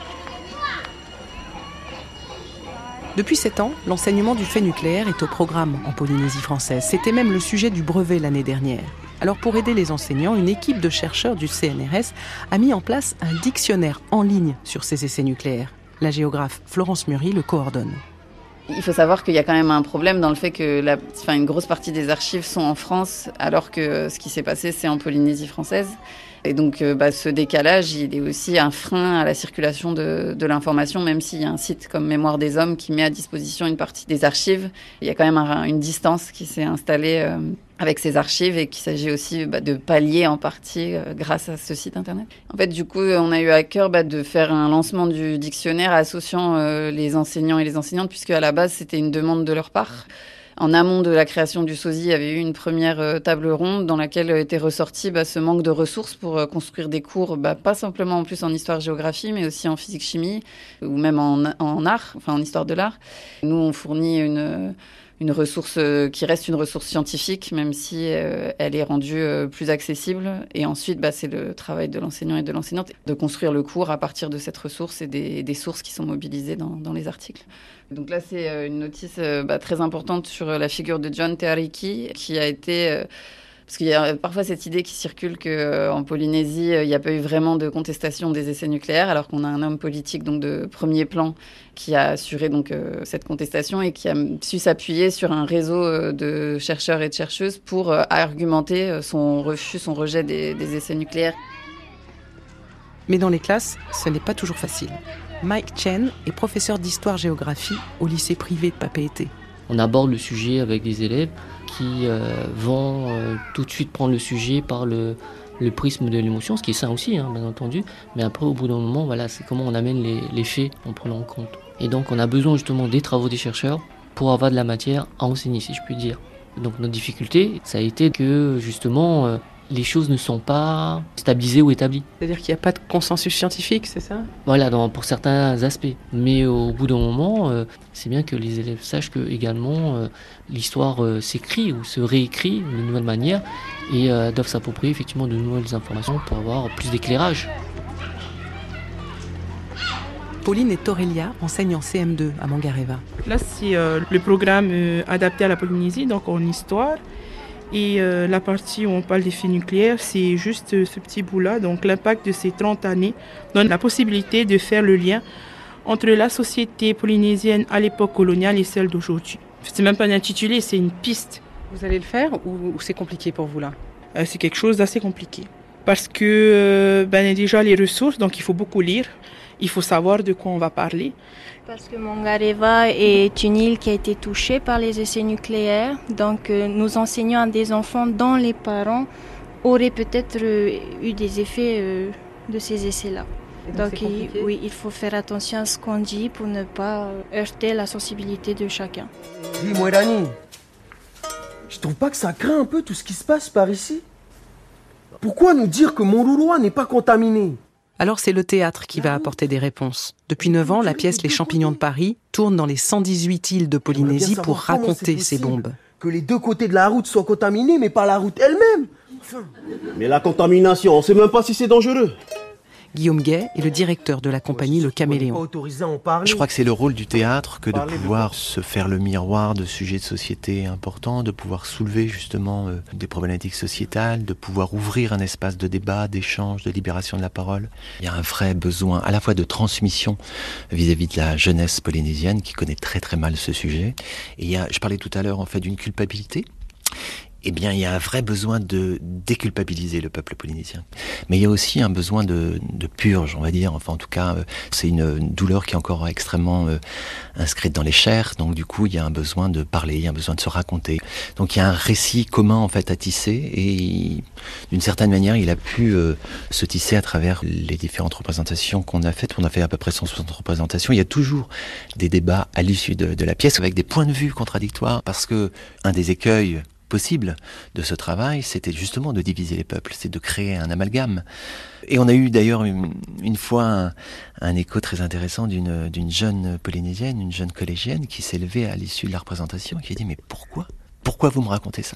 S7: Depuis sept ans, l'enseignement du fait nucléaire est au programme en Polynésie française. C'était même le sujet du brevet l'année dernière. Alors pour aider les enseignants, une équipe de chercheurs du C N R S a mis en place un dictionnaire en ligne sur ces essais nucléaires. La géographe Florence Murry le coordonne.
S19: Il faut savoir qu'il y a quand même un problème dans le fait que la, enfin, une grosse partie des archives sont en France, alors que ce qui s'est passé, c'est en Polynésie française. Et donc, bah, ce décalage, il est aussi un frein à la circulation de, de l'information, même s'il y a un site comme Mémoire des Hommes qui met à disposition une partie des archives. Il y a quand même un, une distance qui s'est installée euh, avec ces archives et qu'il s'agit aussi bah, de pallier en partie euh, grâce à ce site internet. En fait, du coup, on a eu à cœur bah, de faire un lancement du dictionnaire associant euh, les enseignants et les enseignantes, puisque à la base, c'était une demande de leur part. En amont de la création du SOSI, il y avait eu une première euh, table ronde dans laquelle était ressorti bah, ce manque de ressources pour euh, construire des cours, bah, pas simplement en plus en histoire-géographie, mais aussi en physique-chimie ou même en, en art, enfin en histoire de l'art. Nous, on fournit une, une ressource euh, qui reste une ressource scientifique, même si euh, elle est rendue euh, plus accessible. Et ensuite, bah, c'est le travail de l'enseignant et de l'enseignante de construire le cours à partir de cette ressource et des, des sources qui sont mobilisées dans, dans les articles. Donc là, c'est une notice bah, très importante sur la figure de John Te Ariki, qui a été... Euh, parce qu'il y a parfois cette idée qui circule qu'en euh, Polynésie, il n'y a pas eu vraiment de contestation des essais nucléaires, alors qu'on a un homme politique donc, de premier plan qui a assuré donc, euh, cette contestation et qui a su s'appuyer sur un réseau euh, de chercheurs et de chercheuses pour euh, argumenter son refus, son rejet des, des essais nucléaires.
S7: Mais dans les classes, ce n'est pas toujours facile. Mike Chen est professeur d'histoire-géographie au lycée privé de Papeete.
S20: On aborde le sujet avec des élèves qui euh, vont euh, tout de suite prendre le sujet par le, le prisme de l'émotion, ce qui est sain aussi, hein, bien entendu. Mais après, au bout d'un moment, voilà, c'est comment on amène les, les faits en prenant en compte. Et donc, on a besoin justement des travaux des chercheurs pour avoir de la matière à enseigner, si je puis dire. Donc, notre difficulté, ça a été que justement... Euh, les choses ne sont pas stabilisées ou établies.
S7: C'est-à-dire qu'il n'y a pas de consensus scientifique, c'est ça ?
S20: Voilà, dans, pour certains aspects. Mais au bout d'un moment, euh, c'est bien que les élèves sachent que également euh, l'histoire euh, s'écrit ou se réécrit de nouvelles manières et euh, doivent s'approprier effectivement de nouvelles informations pour avoir plus d'éclairage.
S7: Pauline et Torelia enseignent en C M deux à Mangareva.
S21: Là, c'est euh, le programme euh, adapté à la Polynésie, donc en histoire. Et euh, la partie où on parle des faits nucléaires, c'est juste euh, ce petit bout-là. Donc l'impact de ces trente années donne la possibilité de faire le lien entre la société polynésienne à l'époque coloniale et celle d'aujourd'hui. C'est même pas un intitulé, c'est une piste.
S7: Vous allez le faire ou, ou c'est compliqué pour vous là ?
S21: euh, C'est quelque chose d'assez compliqué. Parce que euh, ben, déjà les ressources, donc il faut beaucoup lire, il faut savoir de quoi on va parler.
S22: Parce que Mangareva est une île qui a été touchée par les essais nucléaires. Donc euh, nous enseignons à des enfants dont les parents auraient peut-être euh, eu des effets euh, de ces essais-là. Donc il, oui, il faut faire attention à ce qu'on dit pour ne pas heurter la sensibilité de chacun.
S2: Dis-moi, Rani, je trouve pas que ça craint un peu tout ce qui se passe par ici? Pourquoi nous dire que Montloulois n'est pas contaminé?
S7: Alors c'est le théâtre qui va apporter des réponses. Depuis neuf ans, la pièce Les Champignons de Paris tourne dans les cent dix-huit îles de Polynésie pour raconter ces bombes.
S2: Que les deux côtés de la route soient contaminés, mais pas la route elle-même. Enfin... Mais la contamination, on sait même pas si c'est dangereux.
S7: Guillaume Gay est le directeur de la compagnie Le Caméléon.
S5: Je crois que c'est le rôle du théâtre que de pouvoir se faire le miroir de sujets de société importants, de pouvoir soulever justement euh, des problématiques sociétales, de pouvoir ouvrir un espace de débat, d'échange, de libération de la parole. Il y a un vrai besoin à la fois de transmission vis-à-vis de la jeunesse polynésienne qui connaît très très mal ce sujet. Et il y a, je parlais tout à l'heure en fait d'une culpabilité. Eh bien, il y a un vrai besoin de déculpabiliser le peuple polynésien. Mais il y a aussi un besoin de, de purge, on va dire. Enfin, en tout cas, euh, c'est une, une douleur qui est encore extrêmement euh, inscrite dans les chairs. Donc, du coup, il y a un besoin de parler, il y a un besoin de se raconter. Donc, il y a un récit commun, en fait, à tisser. Et d'une certaine manière, il a pu euh, se tisser à travers les différentes représentations qu'on a faites. On a fait à peu près cent soixante représentations. Il y a toujours des débats à l'issue de, de la pièce avec des points de vue contradictoires. Parce que un des écueils possible de ce travail, c'était justement de diviser les peuples, c'est de créer un amalgame. Et on a eu d'ailleurs une, une fois un, un écho très intéressant d'une, d'une jeune polynésienne, une jeune collégienne qui s'est levée à l'issue de la représentation et qui a dit « Mais pourquoi ? Pourquoi vous me racontez ça ?»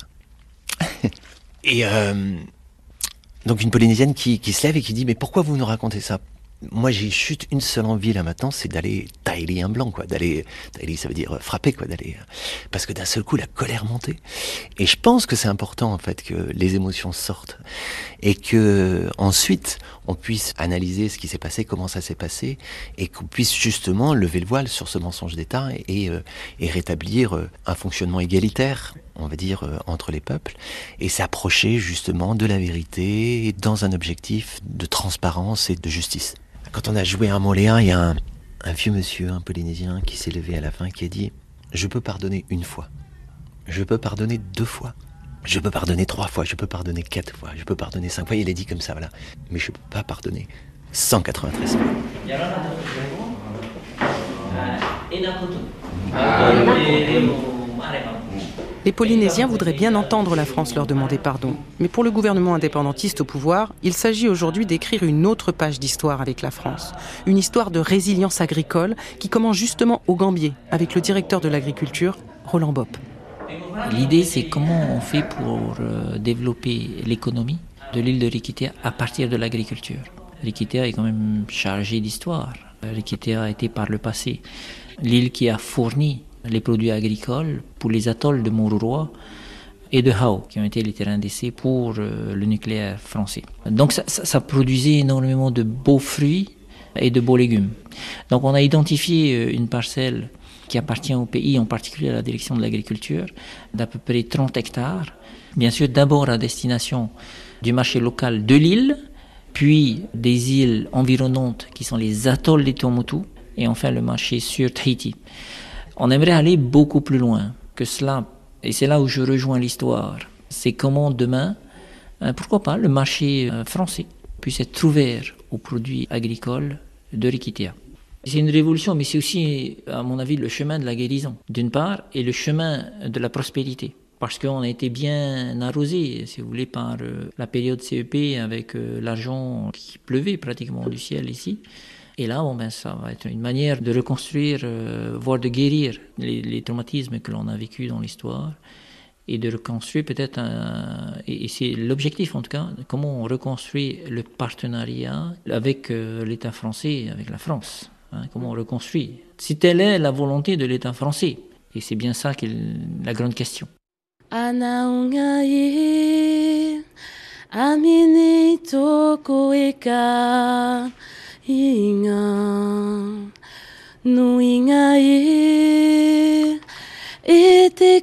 S5: Et euh, donc une polynésienne qui, qui se lève et qui dit « Mais pourquoi vous nous racontez ça ?» Moi, j'ai juste une seule envie là maintenant, c'est d'aller tailler un blanc, quoi. D'aller, tailler, ça veut dire frapper, quoi. D'aller, parce que d'un seul coup, la colère montait. Et je pense que c'est important, en fait, que les émotions sortent et que ensuite on puisse analyser ce qui s'est passé, comment ça s'est passé, et qu'on puisse justement lever le voile sur ce mensonge d'État et, et, et rétablir un fonctionnement égalitaire, on va dire, entre les peuples, et s'approcher justement de la vérité dans un objectif de transparence et de justice. Quand on a joué à Montléa, il y a un, un vieux monsieur, un polynésien, qui s'est levé à la fin, qui a dit « Je peux pardonner une fois, je peux pardonner deux fois, je peux pardonner trois fois, je peux pardonner quatre fois, je peux pardonner cinq fois. » Il a dit comme ça, voilà. Mais je ne peux pas pardonner cent quatre-vingt-treize fois.
S7: Les Polynésiens voudraient bien entendre la France leur demander pardon. Mais pour le gouvernement indépendantiste au pouvoir, il s'agit aujourd'hui d'écrire une autre page d'histoire avec la France. Une histoire de résilience agricole qui commence justement au Gambier, avec le directeur de l'agriculture, Roland Bopp.
S23: L'idée, c'est comment on fait pour euh, développer l'économie de l'île de Rikitea à partir de l'agriculture. Rikitea est quand même chargée d'histoire. Rikitea a été par le passé l'île qui a fourni les produits agricoles pour les atolls de Montloulois et de Hao, qui ont été les terrains d'essai pour euh, le nucléaire français. Donc ça, ça, ça produisait énormément de beaux fruits et de beaux légumes. Donc on a identifié une parcelle qui appartient au pays, en particulier à la direction de l'agriculture, d'à peu près trente hectares. Bien sûr, d'abord à destination du marché local de l'île, puis des îles environnantes qui sont les atolls de Tuamotu, et enfin le marché sur Tahiti. On aimerait aller beaucoup plus loin que cela, et c'est là où je rejoins l'histoire. C'est comment demain, pourquoi pas, le marché français puisse être ouvert aux produits agricoles de Rikitea. C'est une révolution, mais c'est aussi, à mon avis, le chemin de la guérison, d'une part, et le chemin de la prospérité. Parce qu'on a été bien arrosé, si vous voulez, par la période C E P, avec l'argent qui pleuvait pratiquement du ciel ici. Et là, bon, ben, ça va être une manière de reconstruire, euh, voire de guérir les, les traumatismes que l'on a vécus dans l'histoire, et de reconstruire peut-être, un, et, et c'est l'objectif en tout cas, comment on reconstruit le partenariat avec euh, l'État français, avec la France. Hein, comment on reconstruit. Si telle est la volonté de l'État français, et c'est bien ça qui est la grande question.
S24: Inga nuinga e e te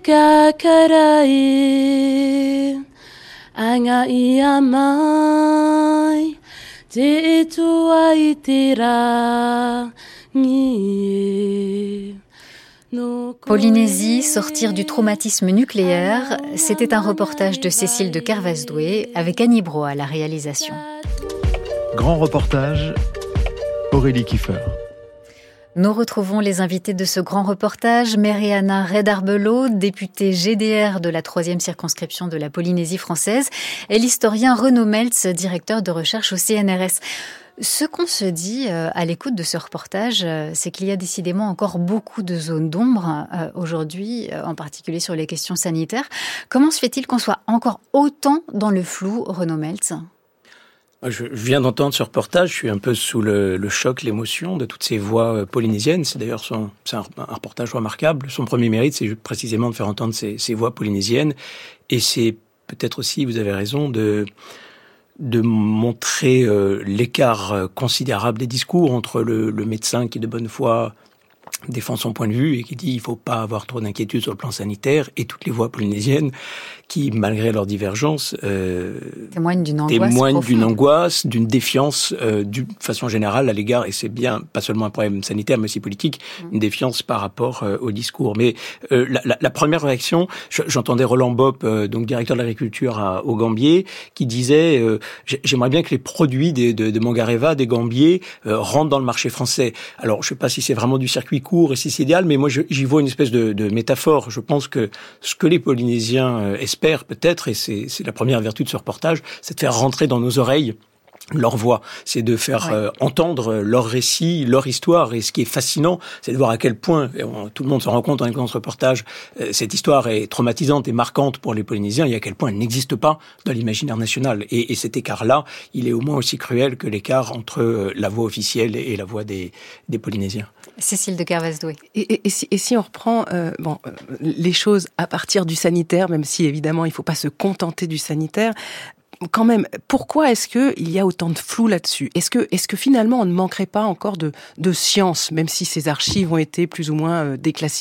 S24: kakarai anga ia mai te etua i te ra ngi.
S6: Polynésie, sortir du traumatisme nucléaire, c'était un reportage de Cécile de Kervasdoué avec Annie Bro à la réalisation.
S25: Grand reportage
S1: Aurélie Kiefer.
S6: Nous retrouvons les invités de ce grand reportage. Meriana Redarbelot, députée G D R de la troisième circonscription de la Polynésie française, et l'historien Renaud Meltz, directeur de recherche au C N R S. Ce qu'on se dit euh, à l'écoute de ce reportage, euh, c'est qu'il y a décidément encore beaucoup de zones d'ombre euh, aujourd'hui, euh, en particulier sur les questions sanitaires. Comment se fait-il qu'on soit encore autant dans le flou, Renaud Meltz ?
S8: Je viens d'entendre ce reportage, je suis un peu sous le, le choc, l'émotion de toutes ces voix polynésiennes. C'est d'ailleurs son, c'est un, un reportage remarquable. Son premier mérite, c'est précisément de faire entendre ces, ces voix polynésiennes. Et c'est peut-être aussi, vous avez raison, de, de montrer euh, l'écart considérable des discours entre le, le médecin qui, de bonne foi, défend son point de vue et qui dit il ne faut pas avoir trop d'inquiétude sur le plan sanitaire, et toutes les voix polynésiennes qui, malgré leurs divergences, euh,
S6: témoignent d'une angoisse,
S8: témoignent d'une angoisse, d'une défiance, euh, d'une façon générale à l'égard, et c'est bien, pas seulement un problème sanitaire, mais aussi politique, mmh. une défiance par rapport euh, au discours. Mais euh, la, la, la première réaction, j'entendais Roland Bopp, euh, donc directeur de l'agriculture à, au Gambier, qui disait euh, j'aimerais bien que les produits de, de, de Mangareva, des Gambiers, euh, rentrent dans le marché français. Alors, je ne sais pas si c'est vraiment du circuit court et si c'est idéal, mais moi j'y vois une espèce de, de métaphore. Je pense que ce que les Polynésiens euh, espèrent peut-être, et c'est, c'est la première vertu de ce reportage, c'est de faire rentrer dans nos oreilles leur voix, c'est de faire ouais. euh, entendre leur récit, leur histoire. Et ce qui est fascinant, c'est de voir à quel point, et on, tout le monde se rend compte en écoutant ce reportage, euh, cette histoire est traumatisante et marquante pour les Polynésiens, et à quel point elle n'existe pas dans l'imaginaire national. Et, et cet écart-là, il est au moins aussi cruel que l'écart entre euh, la voix officielle et la voix des, des Polynésiens.
S6: Cécile de Kervasdoué.
S7: Et, et, et, si, et si on reprend euh, bon, euh, les choses à partir du sanitaire, même si évidemment il ne faut pas se contenter du sanitaire, quand même, pourquoi est-ce qu'il y a autant de flou là-dessus ? Est-ce que, est-ce que finalement on ne manquerait pas encore de, de science, même si ces archives ont été plus ou moins euh, déclassifiées ?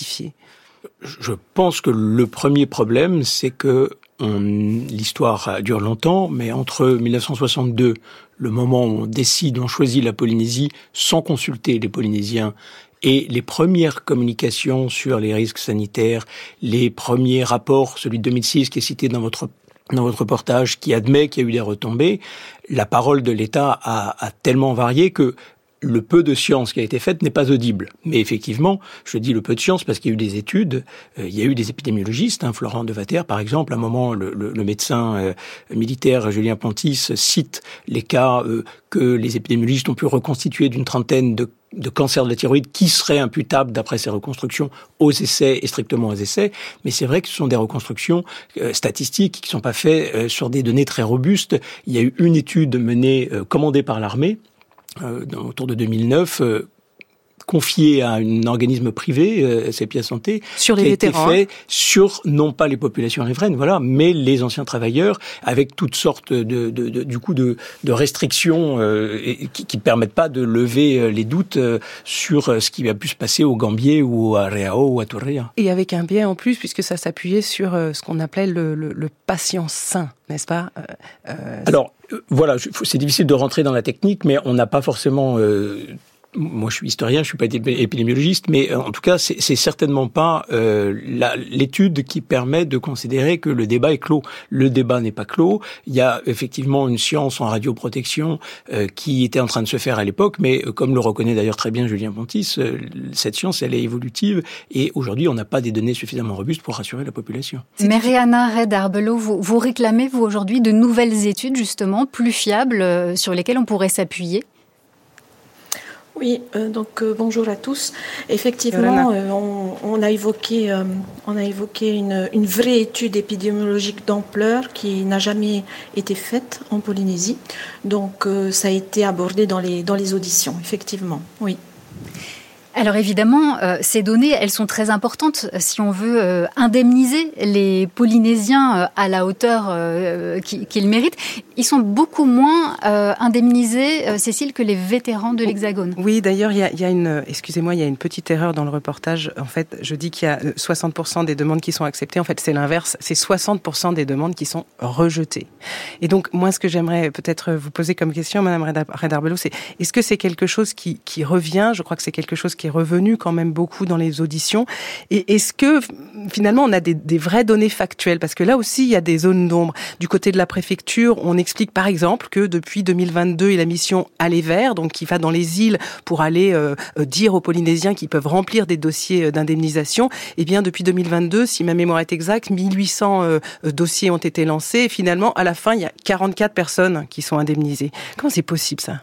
S8: Je pense que le premier problème, c'est que on, l'histoire dure longtemps, mais entre dix-neuf cent soixante-deux, le moment où on décide, on choisit la Polynésie sans consulter les Polynésiens, et les premières communications sur les risques sanitaires, les premiers rapports, celui de deux mille six qui est cité dans votre dans votre reportage, qui admet qu'il y a eu des retombées, la parole de l'État a, a tellement varié que le peu de science qui a été faite n'est pas audible. Mais effectivement, je dis le peu de science parce qu'il y a eu des études, euh, il y a eu des épidémiologistes, hein, Florent Devater par exemple, à un moment, le, le, le médecin euh, militaire Julien Pontis cite les cas euh, que les épidémiologistes ont pu reconstituer d'une trentaine de de cancer de la thyroïde qui seraient imputables, d'après ces reconstructions, aux essais et strictement aux essais. Mais c'est vrai que ce sont des reconstructions euh, statistiques qui ne sont pas faites euh, sur des données très robustes. Il y a eu une étude menée, euh, commandée par l'armée, euh, dans, autour de deux mille neuf, euh, confié à un organisme privé, euh, C P A Santé,
S7: sur les
S8: qui a
S7: vétérans.
S8: été fait sur, non pas les populations riveraines, voilà, mais les anciens travailleurs, avec toutes sortes de, de, de du coup, de, de restrictions euh, et, qui ne permettent pas de lever les doutes euh, sur ce qui a pu se passer au Gambier ou à Reao ou à Torrea.
S7: Et avec un biais en plus, puisque ça s'appuyait sur euh, ce qu'on appelait le, le, le patient sain, n'est-ce pas ? euh, euh,
S8: Alors, euh, voilà, c'est difficile de rentrer dans la technique, mais on n'a pas forcément... Euh, Moi, je suis historien, je suis pas épidémiologiste, mais en tout cas, c'est, c'est certainement pas euh, la, l'étude qui permet de considérer que le débat est clos. Le débat n'est pas clos. Il y a effectivement une science en radioprotection euh, qui était en train de se faire à l'époque, mais euh, comme le reconnaît d'ailleurs très bien Julien Pontis, euh, cette science, elle est évolutive, et aujourd'hui, on n'a pas des données suffisamment robustes pour rassurer la population.
S6: Meriana Redarbelot, vous, vous réclamez, vous, aujourd'hui, de nouvelles études, justement, plus fiables, euh, sur lesquelles on pourrait s'appuyer ?
S9: Oui, euh, donc euh, bonjour à tous. Effectivement, euh, on, on a évoqué, euh, on a évoqué une, une vraie étude épidémiologique d'ampleur qui n'a jamais été faite en Polynésie. Donc, euh, ça a été abordé dans les dans les auditions, effectivement. Oui.
S6: Alors évidemment, euh, ces données, elles sont très importantes si on veut euh, indemniser les Polynésiens euh, à la hauteur euh, qu'ils, qu'ils méritent. Ils sont beaucoup moins euh, indemnisés, euh, Cécile, que les vétérans de l'Hexagone.
S7: Oui, d'ailleurs, il y a, il y a une, excusez-moi, il y a une petite erreur dans le reportage. En fait, je dis qu'il y a soixante pour cent des demandes qui sont acceptées. En fait, c'est l'inverse. C'est soixante pour cent des demandes qui sont rejetées. Et donc, moi, ce que j'aimerais peut-être vous poser comme question, Madame Redarbelot, c'est est-ce que c'est quelque chose qui, qui revient ? Je crois que c'est quelque chose qui qui est revenu quand même beaucoup dans les auditions. Et est-ce que finalement on a des, des vraies données factuelles? Parce que là aussi il y a des zones d'ombre. Du côté de la préfecture, on explique par exemple que depuis deux mille vingt-deux, il y a la mission Aller Vert, donc qui va dans les îles pour aller euh, dire aux Polynésiens qu'ils peuvent remplir des dossiers d'indemnisation. Et bien depuis deux mille vingt-deux, si ma mémoire est exacte, mille huit cents euh, dossiers ont été lancés. Et finalement, à la fin, il y a quarante-quatre personnes qui sont indemnisées. Comment c'est possible ça?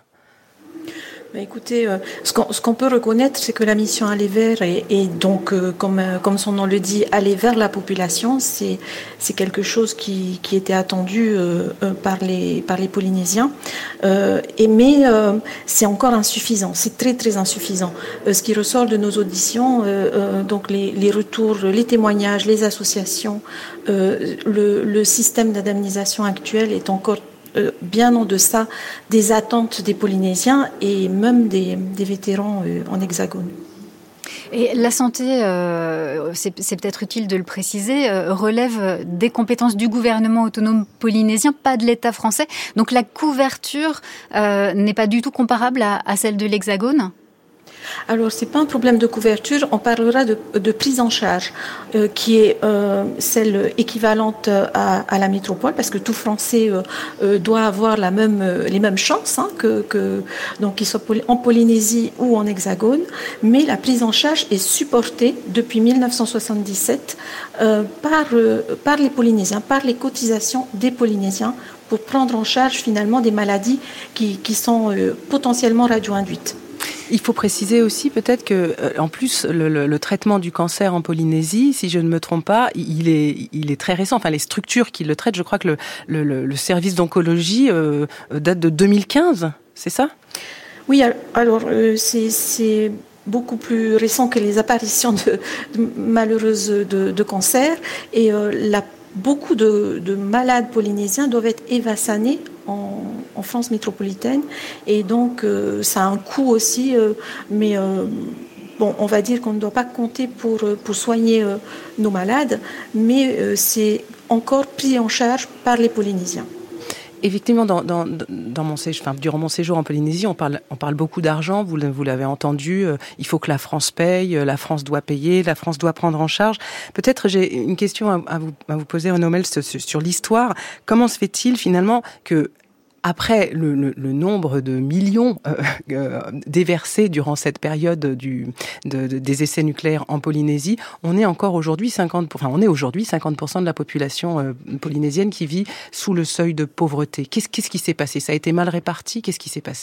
S9: Bah écoutez, euh, ce, qu'on, ce qu'on peut reconnaître, c'est que la mission Aller Vers est, est donc, euh, comme, euh, comme son nom le dit, aller vers la population. C'est, c'est quelque chose qui, qui était attendu euh, euh, par, les, par les Polynésiens. Euh, et, mais euh, c'est encore insuffisant, c'est très très insuffisant. Euh, ce qui ressort de nos auditions, euh, euh, donc les, les retours, les témoignages, les associations, euh, le, le système d'indemnisation actuel est encore Euh, bien en deçà des attentes des Polynésiens et même des, des vétérans euh, en hexagone.
S6: Et la santé, euh, c'est, c'est peut-être utile de le préciser, euh, relève des compétences du gouvernement autonome polynésien, pas de l'État français. Donc la couverture euh, n'est pas du tout comparable à, à celle de l'hexagone ?
S9: Alors, c'est pas un problème de couverture, on parlera de, de prise en charge, euh, qui est euh, celle équivalente à, à la métropole, parce que tout Français euh, euh, doit avoir la même, euh, les mêmes chances, hein, que, que, donc qu'il soit en Polynésie ou en hexagone, mais la prise en charge est supportée depuis dix-neuf cent soixante-dix-sept euh, par, euh, par les Polynésiens, par les cotisations des Polynésiens, pour prendre en charge finalement des maladies qui, qui sont euh, potentiellement radio-induites.
S7: Il faut préciser aussi peut-être que, en plus, le, le, le traitement du cancer en Polynésie, si je ne me trompe pas, il est, il est très récent. Enfin, les structures qui le traitent, je crois que le, le, le service d'oncologie euh, date de deux mille quinze, c'est ça ?
S9: Oui, alors euh, c'est, c'est beaucoup plus récent que les apparitions de, de malheureuses de, de cancer. Et euh, la, beaucoup de, de malades polynésiens doivent être évassanés en, en France métropolitaine, et donc euh, ça a un coût aussi, euh, mais euh, bon, on va dire qu'on ne doit pas compter pour, pour soigner euh, nos malades, mais euh, c'est encore pris en charge par les Polynésiens.
S7: Effectivement, dans, dans, dans mon séjour, enfin, durant mon séjour en Polynésie, on parle, on parle beaucoup d'argent, vous, vous l'avez entendu, euh, il faut que la France paye, la France doit payer, la France doit prendre en charge. Peut-être j'ai une question à, à, vous, à vous poser, Renaud Mels, sur, sur l'histoire. Comment se fait-il finalement que, après le, le, le nombre de millions euh, euh, déversés durant cette période du, de, de, des essais nucléaires en Polynésie, on est encore aujourd'hui cinquante pour cent, enfin on est aujourd'hui cinquante pour cent de la population euh, polynésienne qui vit sous le seuil de pauvreté. Qu'est-ce, qu'est-ce qui s'est passé ? Ça a été mal réparti ? Qu'est-ce qui s'est passé ?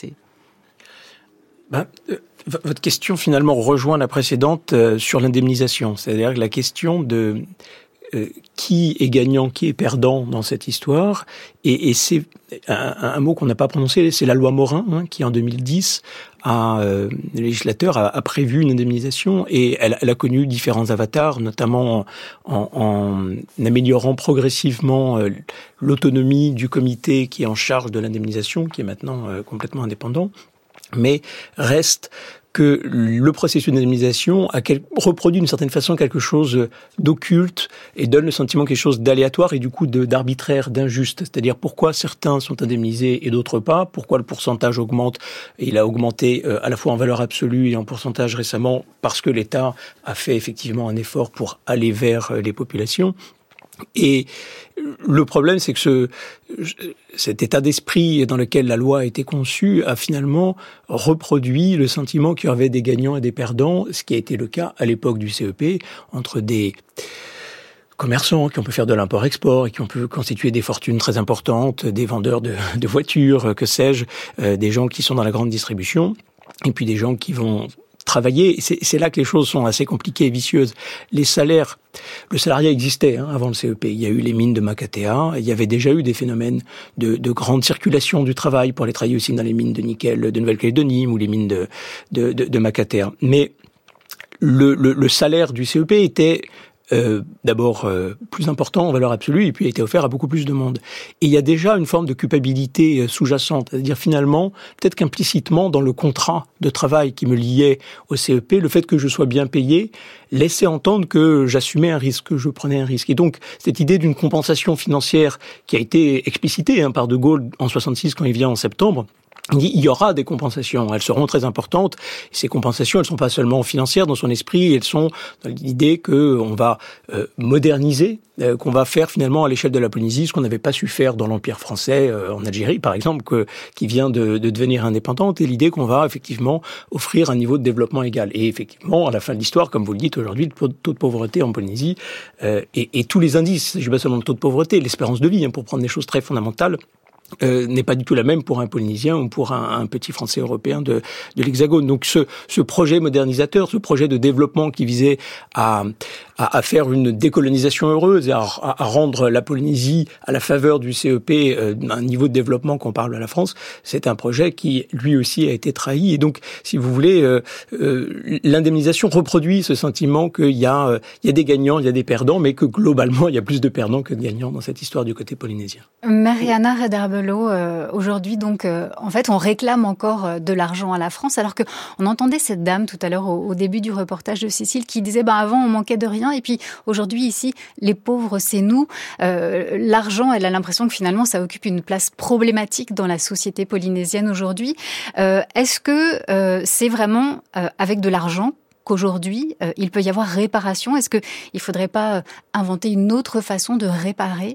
S8: Ben, euh, votre question finalement rejoint la précédente euh, sur l'indemnisation, c'est-à-dire la question de Euh, qui est gagnant, qui est perdant dans cette histoire, et, et c'est un, un mot qu'on n'a pas prononcé, c'est la loi Morin, hein, qui en deux mille dix, a, euh, le législateur a, a prévu une indemnisation, et elle, elle a connu différents avatars, notamment en, en, en améliorant progressivement euh, l'autonomie du comité qui est en charge de l'indemnisation, qui est maintenant euh, complètement indépendant, mais reste que le processus d'indemnisation a quel, reproduit d'une certaine façon quelque chose d'occulte et donne le sentiment quelque chose d'aléatoire et du coup de, d'arbitraire, d'injuste. C'est-à-dire pourquoi certains sont indemnisés et d'autres pas, pourquoi le pourcentage augmente, et il a augmenté euh, à la fois en valeur absolue et en pourcentage récemment parce que l'État a fait effectivement un effort pour aller vers les populations. Et le problème, c'est que ce, cet état d'esprit dans lequel la loi a été conçue a finalement reproduit le sentiment qu'il y avait des gagnants et des perdants, ce qui a été le cas à l'époque du C E P, entre des commerçants qui ont pu faire de l'import-export et qui ont pu constituer des fortunes très importantes, des vendeurs de, de voitures, que sais-je, euh, des gens qui sont dans la grande distribution, et puis des gens qui vont travailler. C'est, c'est là que les choses sont assez compliquées et vicieuses. Les salaires, le salariat existait hein, avant le C E P. Il y a eu les mines de Makatea. Il y avait déjà eu des phénomènes de, de grande circulation du travail pour aller travailler aussi dans les mines de nickel de Nouvelle-Calédonie ou les mines de, de, de, de Makatea. Mais le, le, le salaire du C E P était Euh, d'abord euh, plus important en valeur absolue et puis a été offert à beaucoup plus de monde. Et il y a déjà une forme de culpabilité euh, sous-jacente, c'est-à-dire finalement, peut-être qu'implicitement dans le contrat de travail qui me liait au C E P, le fait que je sois bien payé laissait entendre que j'assumais un risque, que je prenais un risque. Et donc cette idée d'une compensation financière qui a été explicitée hein, par De Gaulle en soixante-six quand il vient en septembre, il y aura des compensations, elles seront très importantes. Et ces compensations, elles ne sont pas seulement financières dans son esprit, elles sont dans l'idée qu'on va euh, moderniser, euh, qu'on va faire finalement à l'échelle de la Polynésie ce qu'on n'avait pas su faire dans l'Empire français, euh, en Algérie par exemple, que, qui vient de, de devenir indépendante, et l'idée qu'on va effectivement offrir un niveau de développement égal. Et effectivement, à la fin de l'histoire, comme vous le dites aujourd'hui, le taux de pauvreté en Polynésie euh, et, et tous les indices, je ne sais pas seulement le taux de pauvreté, l'espérance de vie, hein, pour prendre des choses très fondamentales, Euh, n'est pas du tout la même pour un Polynésien ou pour un, un petit Français européen de, de l'Hexagone. Donc ce, ce projet modernisateur, ce projet de développement qui visait à, à, à faire une décolonisation heureuse et à, à rendre la Polynésie à la faveur du C E P euh, un niveau de développement qu'on parle à la France, c'est un projet qui lui aussi a été trahi. Et donc, si vous voulez, euh, euh, l'indemnisation reproduit ce sentiment qu'il y a, euh, il y a des gagnants, il y a des perdants, mais que globalement, il y a plus de perdants que de gagnants dans cette histoire du côté polynésien.
S6: Mariana Redarbelo, Euh, aujourd'hui, donc, euh, en fait, on réclame encore euh, de l'argent à la France, alors que on entendait cette dame tout à l'heure au, au début du reportage de Cécile qui disait, bah, avant, on manquait de rien, et puis aujourd'hui, ici, les pauvres, c'est nous. Euh, l'argent, elle a l'impression que finalement, ça occupe une place problématique dans la société polynésienne aujourd'hui. Euh, est-ce que euh, c'est vraiment euh, avec de l'argent qu'aujourd'hui, euh, il peut y avoir réparation? Est-ce qu'il ne faudrait pas euh, inventer une autre façon de réparer?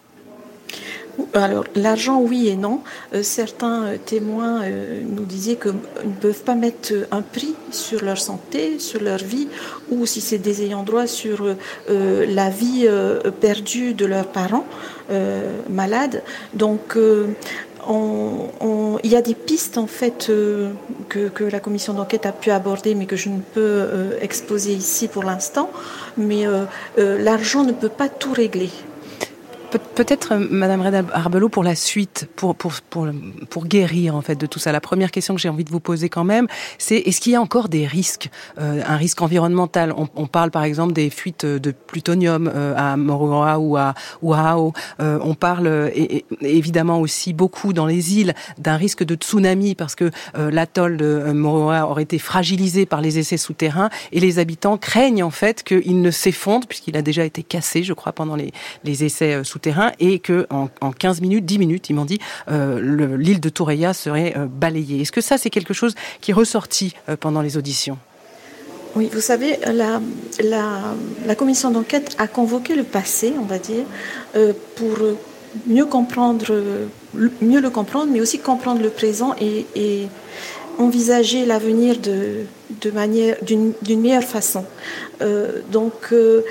S9: Alors, l'argent, oui et non. Euh, certains euh, témoins euh, nous disaient qu'ils ne peuvent pas mettre un prix sur leur santé, sur leur vie, ou si c'est des ayants droit, sur euh, la vie euh, perdue de leurs parents euh, malades. Donc, euh, on, on, il y a des pistes, en fait, euh, que, que la commission d'enquête a pu aborder, mais que je ne peux euh, exposer ici pour l'instant. Mais euh, euh, l'argent ne peut pas tout régler.
S7: Peut-être, Madame Redarbelo, pour la suite, pour, pour, pour, pour guérir en fait de tout ça, la première question que j'ai envie de vous poser quand même, c'est est-ce qu'il y a encore des risques, euh, un risque environnemental? on, on parle par exemple des fuites de plutonium euh, à Moruroa ou à Oahu. Euh, on parle et, et, évidemment aussi beaucoup dans les îles d'un risque de tsunami parce que euh, l'atoll de Moruroa aurait été fragilisé par les essais souterrains et les habitants craignent en fait qu'il ne s'effondre puisqu'il a déjà été cassé, je crois, pendant les, les essais souterrains. Terrain et que en, en quinze minutes, dix minutes, ils m'ont dit, euh, le, l'île de Toureia serait euh, balayée. Est-ce que ça, c'est quelque chose qui est ressorti euh, pendant les auditions?
S9: Oui, vous savez, la, la, la commission d'enquête a convoqué le passé, on va dire, euh, pour mieux comprendre, mieux le comprendre, mais aussi comprendre le présent et, et envisager l'avenir de, de manière, d'une, d'une meilleure façon. Euh, donc, euh,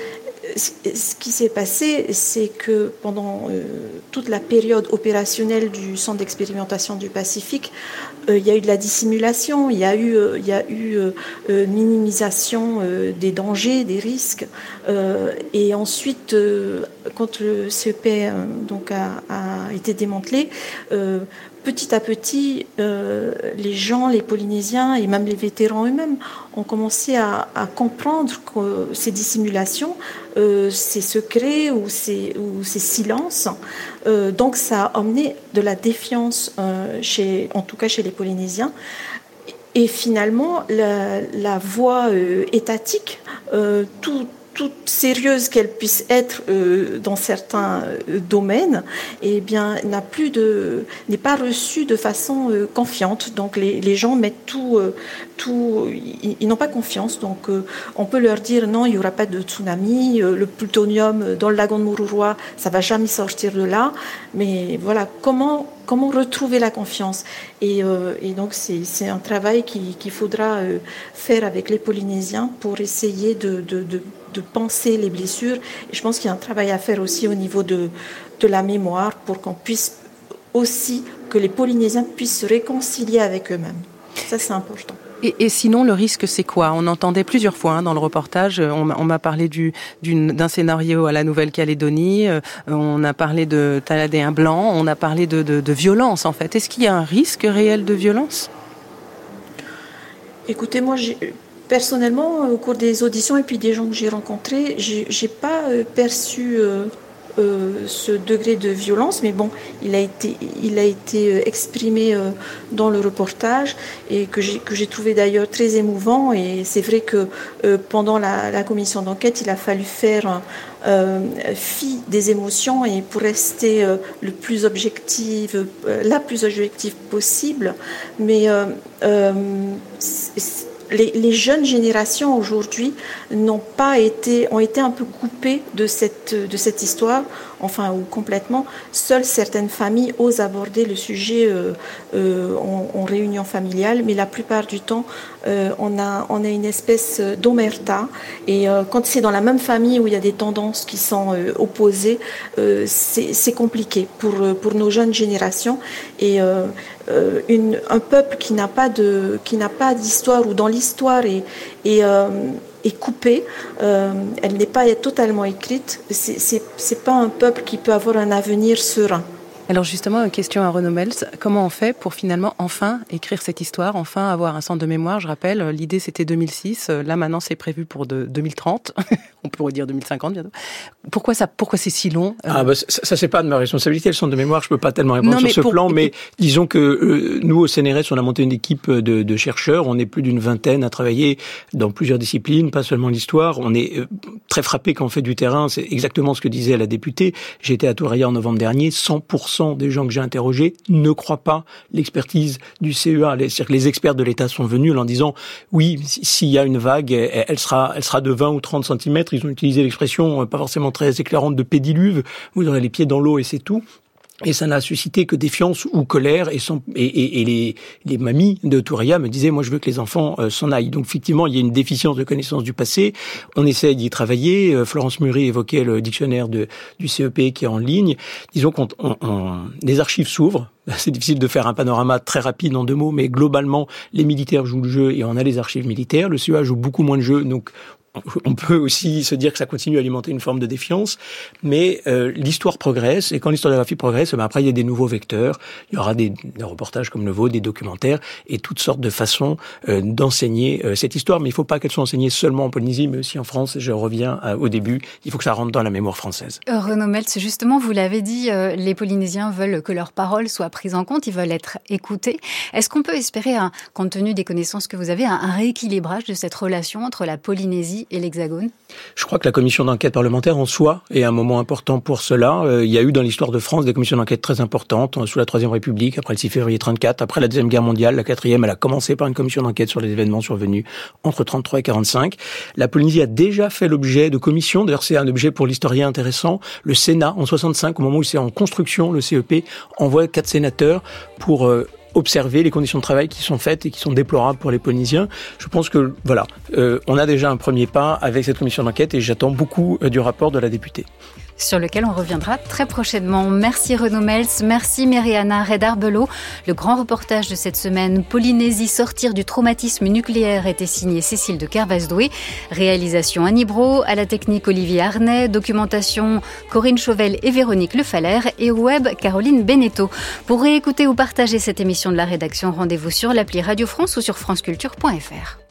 S9: ce qui s'est passé, c'est que pendant euh, toute la période opérationnelle du Centre d'expérimentation du Pacifique, euh, il y a eu de la dissimulation, il y a eu, euh, il y a eu euh, minimisation euh, des dangers, des risques. Euh, et ensuite, euh, quand le C E P euh, donc a, a été démantelé, euh, petit à petit, euh, les gens, les Polynésiens et même les vétérans eux-mêmes ont commencé à, à comprendre que ces dissimulations, euh, ces secrets ou ces, ou ces silences, euh, donc ça a amené de la défiance, euh, chez, en tout cas chez les Polynésiens. Et finalement, la, la voie euh, étatique, euh, tout toute sérieuse qu'elle puisse être euh, dans certains euh, domaines, eh bien, n'a plus de, n'est pas reçue de façon euh, confiante. Donc, les, les gens mettent tout, euh, tout, ils, ils n'ont pas confiance. Donc, euh, on peut leur dire non, il n'y aura pas de tsunami, euh, le plutonium dans le lagon de Moruroa, ça va jamais sortir de là. Mais voilà, comment Comment retrouver la confiance? Et, euh, et donc, c'est, c'est un travail qui, qu'il faudra euh, faire avec les Polynésiens pour essayer de, de, de, de penser les blessures. Et je pense qu'il y a un travail à faire aussi au niveau de, de la mémoire pour qu'on puisse aussi, que les Polynésiens puissent se réconcilier avec eux-mêmes. Ça, c'est important.
S7: Et, et sinon, le risque, c'est quoi? On entendait plusieurs fois hein, dans le reportage, on, on m'a parlé du, d'une, d'un scénario à la Nouvelle-Calédonie, euh, on a parlé de Taladéens blancs, on a parlé de, de, de violence, en fait. Est-ce qu'il y a un risque réel de violence?
S9: Écoutez, moi, j'ai, personnellement, au cours des auditions et puis des gens que j'ai rencontrés, j'ai, j'ai pas euh, perçu euh, euh, ce degré de violence, mais bon, il a été, il a été exprimé euh, dans le reportage et que j'ai, que j'ai trouvé d'ailleurs très émouvant. Et c'est vrai que euh, pendant la, la commission d'enquête, il a fallu faire euh, fi des émotions et pour rester euh, le plus objectif, euh, la plus objective possible. Mais euh, euh, c'est, Les, les jeunes générations aujourd'hui n'ont pas été, ont été un peu coupées de cette, de cette histoire, enfin ou complètement. Seules certaines familles osent aborder le sujet euh, euh, en, en réunion familiale, mais la plupart du temps, euh, on a, on a une espèce d'omerta. Et euh, quand c'est dans la même famille où il y a des tendances qui sont euh, opposées, euh, c'est, c'est compliqué pour, pour nos jeunes générations. Et euh, euh, une, un peuple qui n'a pas de, qui n'a pas d'histoire ou dans l'histoire est, est, euh, est coupée, euh, elle n'est pas totalement écrite. C'est, c'est, c'est pas un peuple qui peut avoir un avenir serein.
S7: Alors justement, une question à Renaud Mels. Comment on fait pour finalement enfin écrire cette histoire, enfin avoir un centre de mémoire? Je rappelle, l'idée c'était deux mille six, là maintenant c'est prévu pour de deux mille trente, on pourrait dire deux mille cinquante bientôt. Pourquoi ça, pourquoi c'est si long?
S8: Ah bah ça, ça c'est pas de ma responsabilité, le centre de mémoire, je peux pas tellement répondre non, sur ce
S7: pour...
S8: plan, mais disons que euh, nous au C N R S on a monté une équipe de, de chercheurs, on est plus d'une vingtaine à travailler dans plusieurs disciplines, pas seulement l'histoire. On est euh, très frappé quand on fait du terrain, c'est exactement ce que disait la députée. J'étais à Touraya en novembre dernier, cent pour cent des gens que j'ai interrogés ne croient pas l'expertise du C E A. C'est-à-dire que les experts de l'État sont venus en disant oui, s'il y a une vague, elle sera, elle sera de vingt ou trente centimètres. Ils ont utilisé l'expression pas forcément très éclairante de pédiluve. Vous aurez les pieds dans l'eau et c'est tout. Et ça n'a suscité que défiance ou colère. Et, son, et, et, et les, les mamies de Touraya me disaient, moi je veux que les enfants euh, s'en aillent. Donc effectivement, il y a une déficience de connaissance du passé. On essaie d'y travailler. Euh, Florence Mury évoquait le dictionnaire de, du C E P qui est en ligne. Disons qu'on on, on, les archives s'ouvrent. C'est difficile de faire un panorama très rapide en deux mots, mais globalement, les militaires jouent le jeu et on a les archives militaires. Le C E A joue beaucoup moins de jeu, donc on peut aussi se dire que ça continue à alimenter une forme de défiance, mais euh, l'histoire progresse, et quand l'historiographie progresse, ben après il y a des nouveaux vecteurs, il y aura des, des reportages comme le vôtre, des documentaires, et toutes sortes de façons euh, d'enseigner euh, cette histoire, mais il ne faut pas qu'elle soit enseignée seulement en Polynésie, mais aussi en France, et je reviens à, au début, il faut que ça rentre dans la mémoire française.
S6: Euh, Renaud Mels, justement, vous l'avez dit, euh, les Polynésiens veulent que leurs paroles soient prises en compte, ils veulent être écoutés. Est-ce qu'on peut espérer, un, compte tenu des connaissances que vous avez, un, un rééquilibrage de cette relation entre la Polynésie et l'Hexagone?
S8: Je crois que la commission d'enquête parlementaire en soi est un moment important pour cela. Euh, il y a eu dans l'histoire de France des commissions d'enquête très importantes, sous la Troisième République, après le six février trente-quatre, après la Deuxième Guerre mondiale, la quatrième, elle a commencé par une commission d'enquête sur les événements survenus entre trente-trois et quarante-cinq. La Polynésie a déjà fait l'objet de commissions, d'ailleurs c'est un objet pour l'historien intéressant. Le Sénat, en soixante-cinq, au moment où c'est en construction, le C E P envoie quatre sénateurs pour... Euh, observer les conditions de travail qui sont faites et qui sont déplorables pour les Polynésiens. Je pense que, voilà, euh, on a déjà un premier pas avec cette commission d'enquête et j'attends beaucoup euh, du rapport de la députée.
S6: Sur lequel on reviendra très prochainement. Merci Renaud Mels, merci Myriana Redarbelot. Le grand reportage de cette semaine, Polynésie, sortir du traumatisme nucléaire, était signé Cécile de Kervasdoué. Réalisation Annie Brault, à la technique Olivier Arnay, documentation Corinne Chauvel et Véronique Lefalaire et web Caroline Beneteau. Pour réécouter ou partager cette émission de la rédaction, rendez-vous sur l'appli Radio France ou sur franceculture point f r.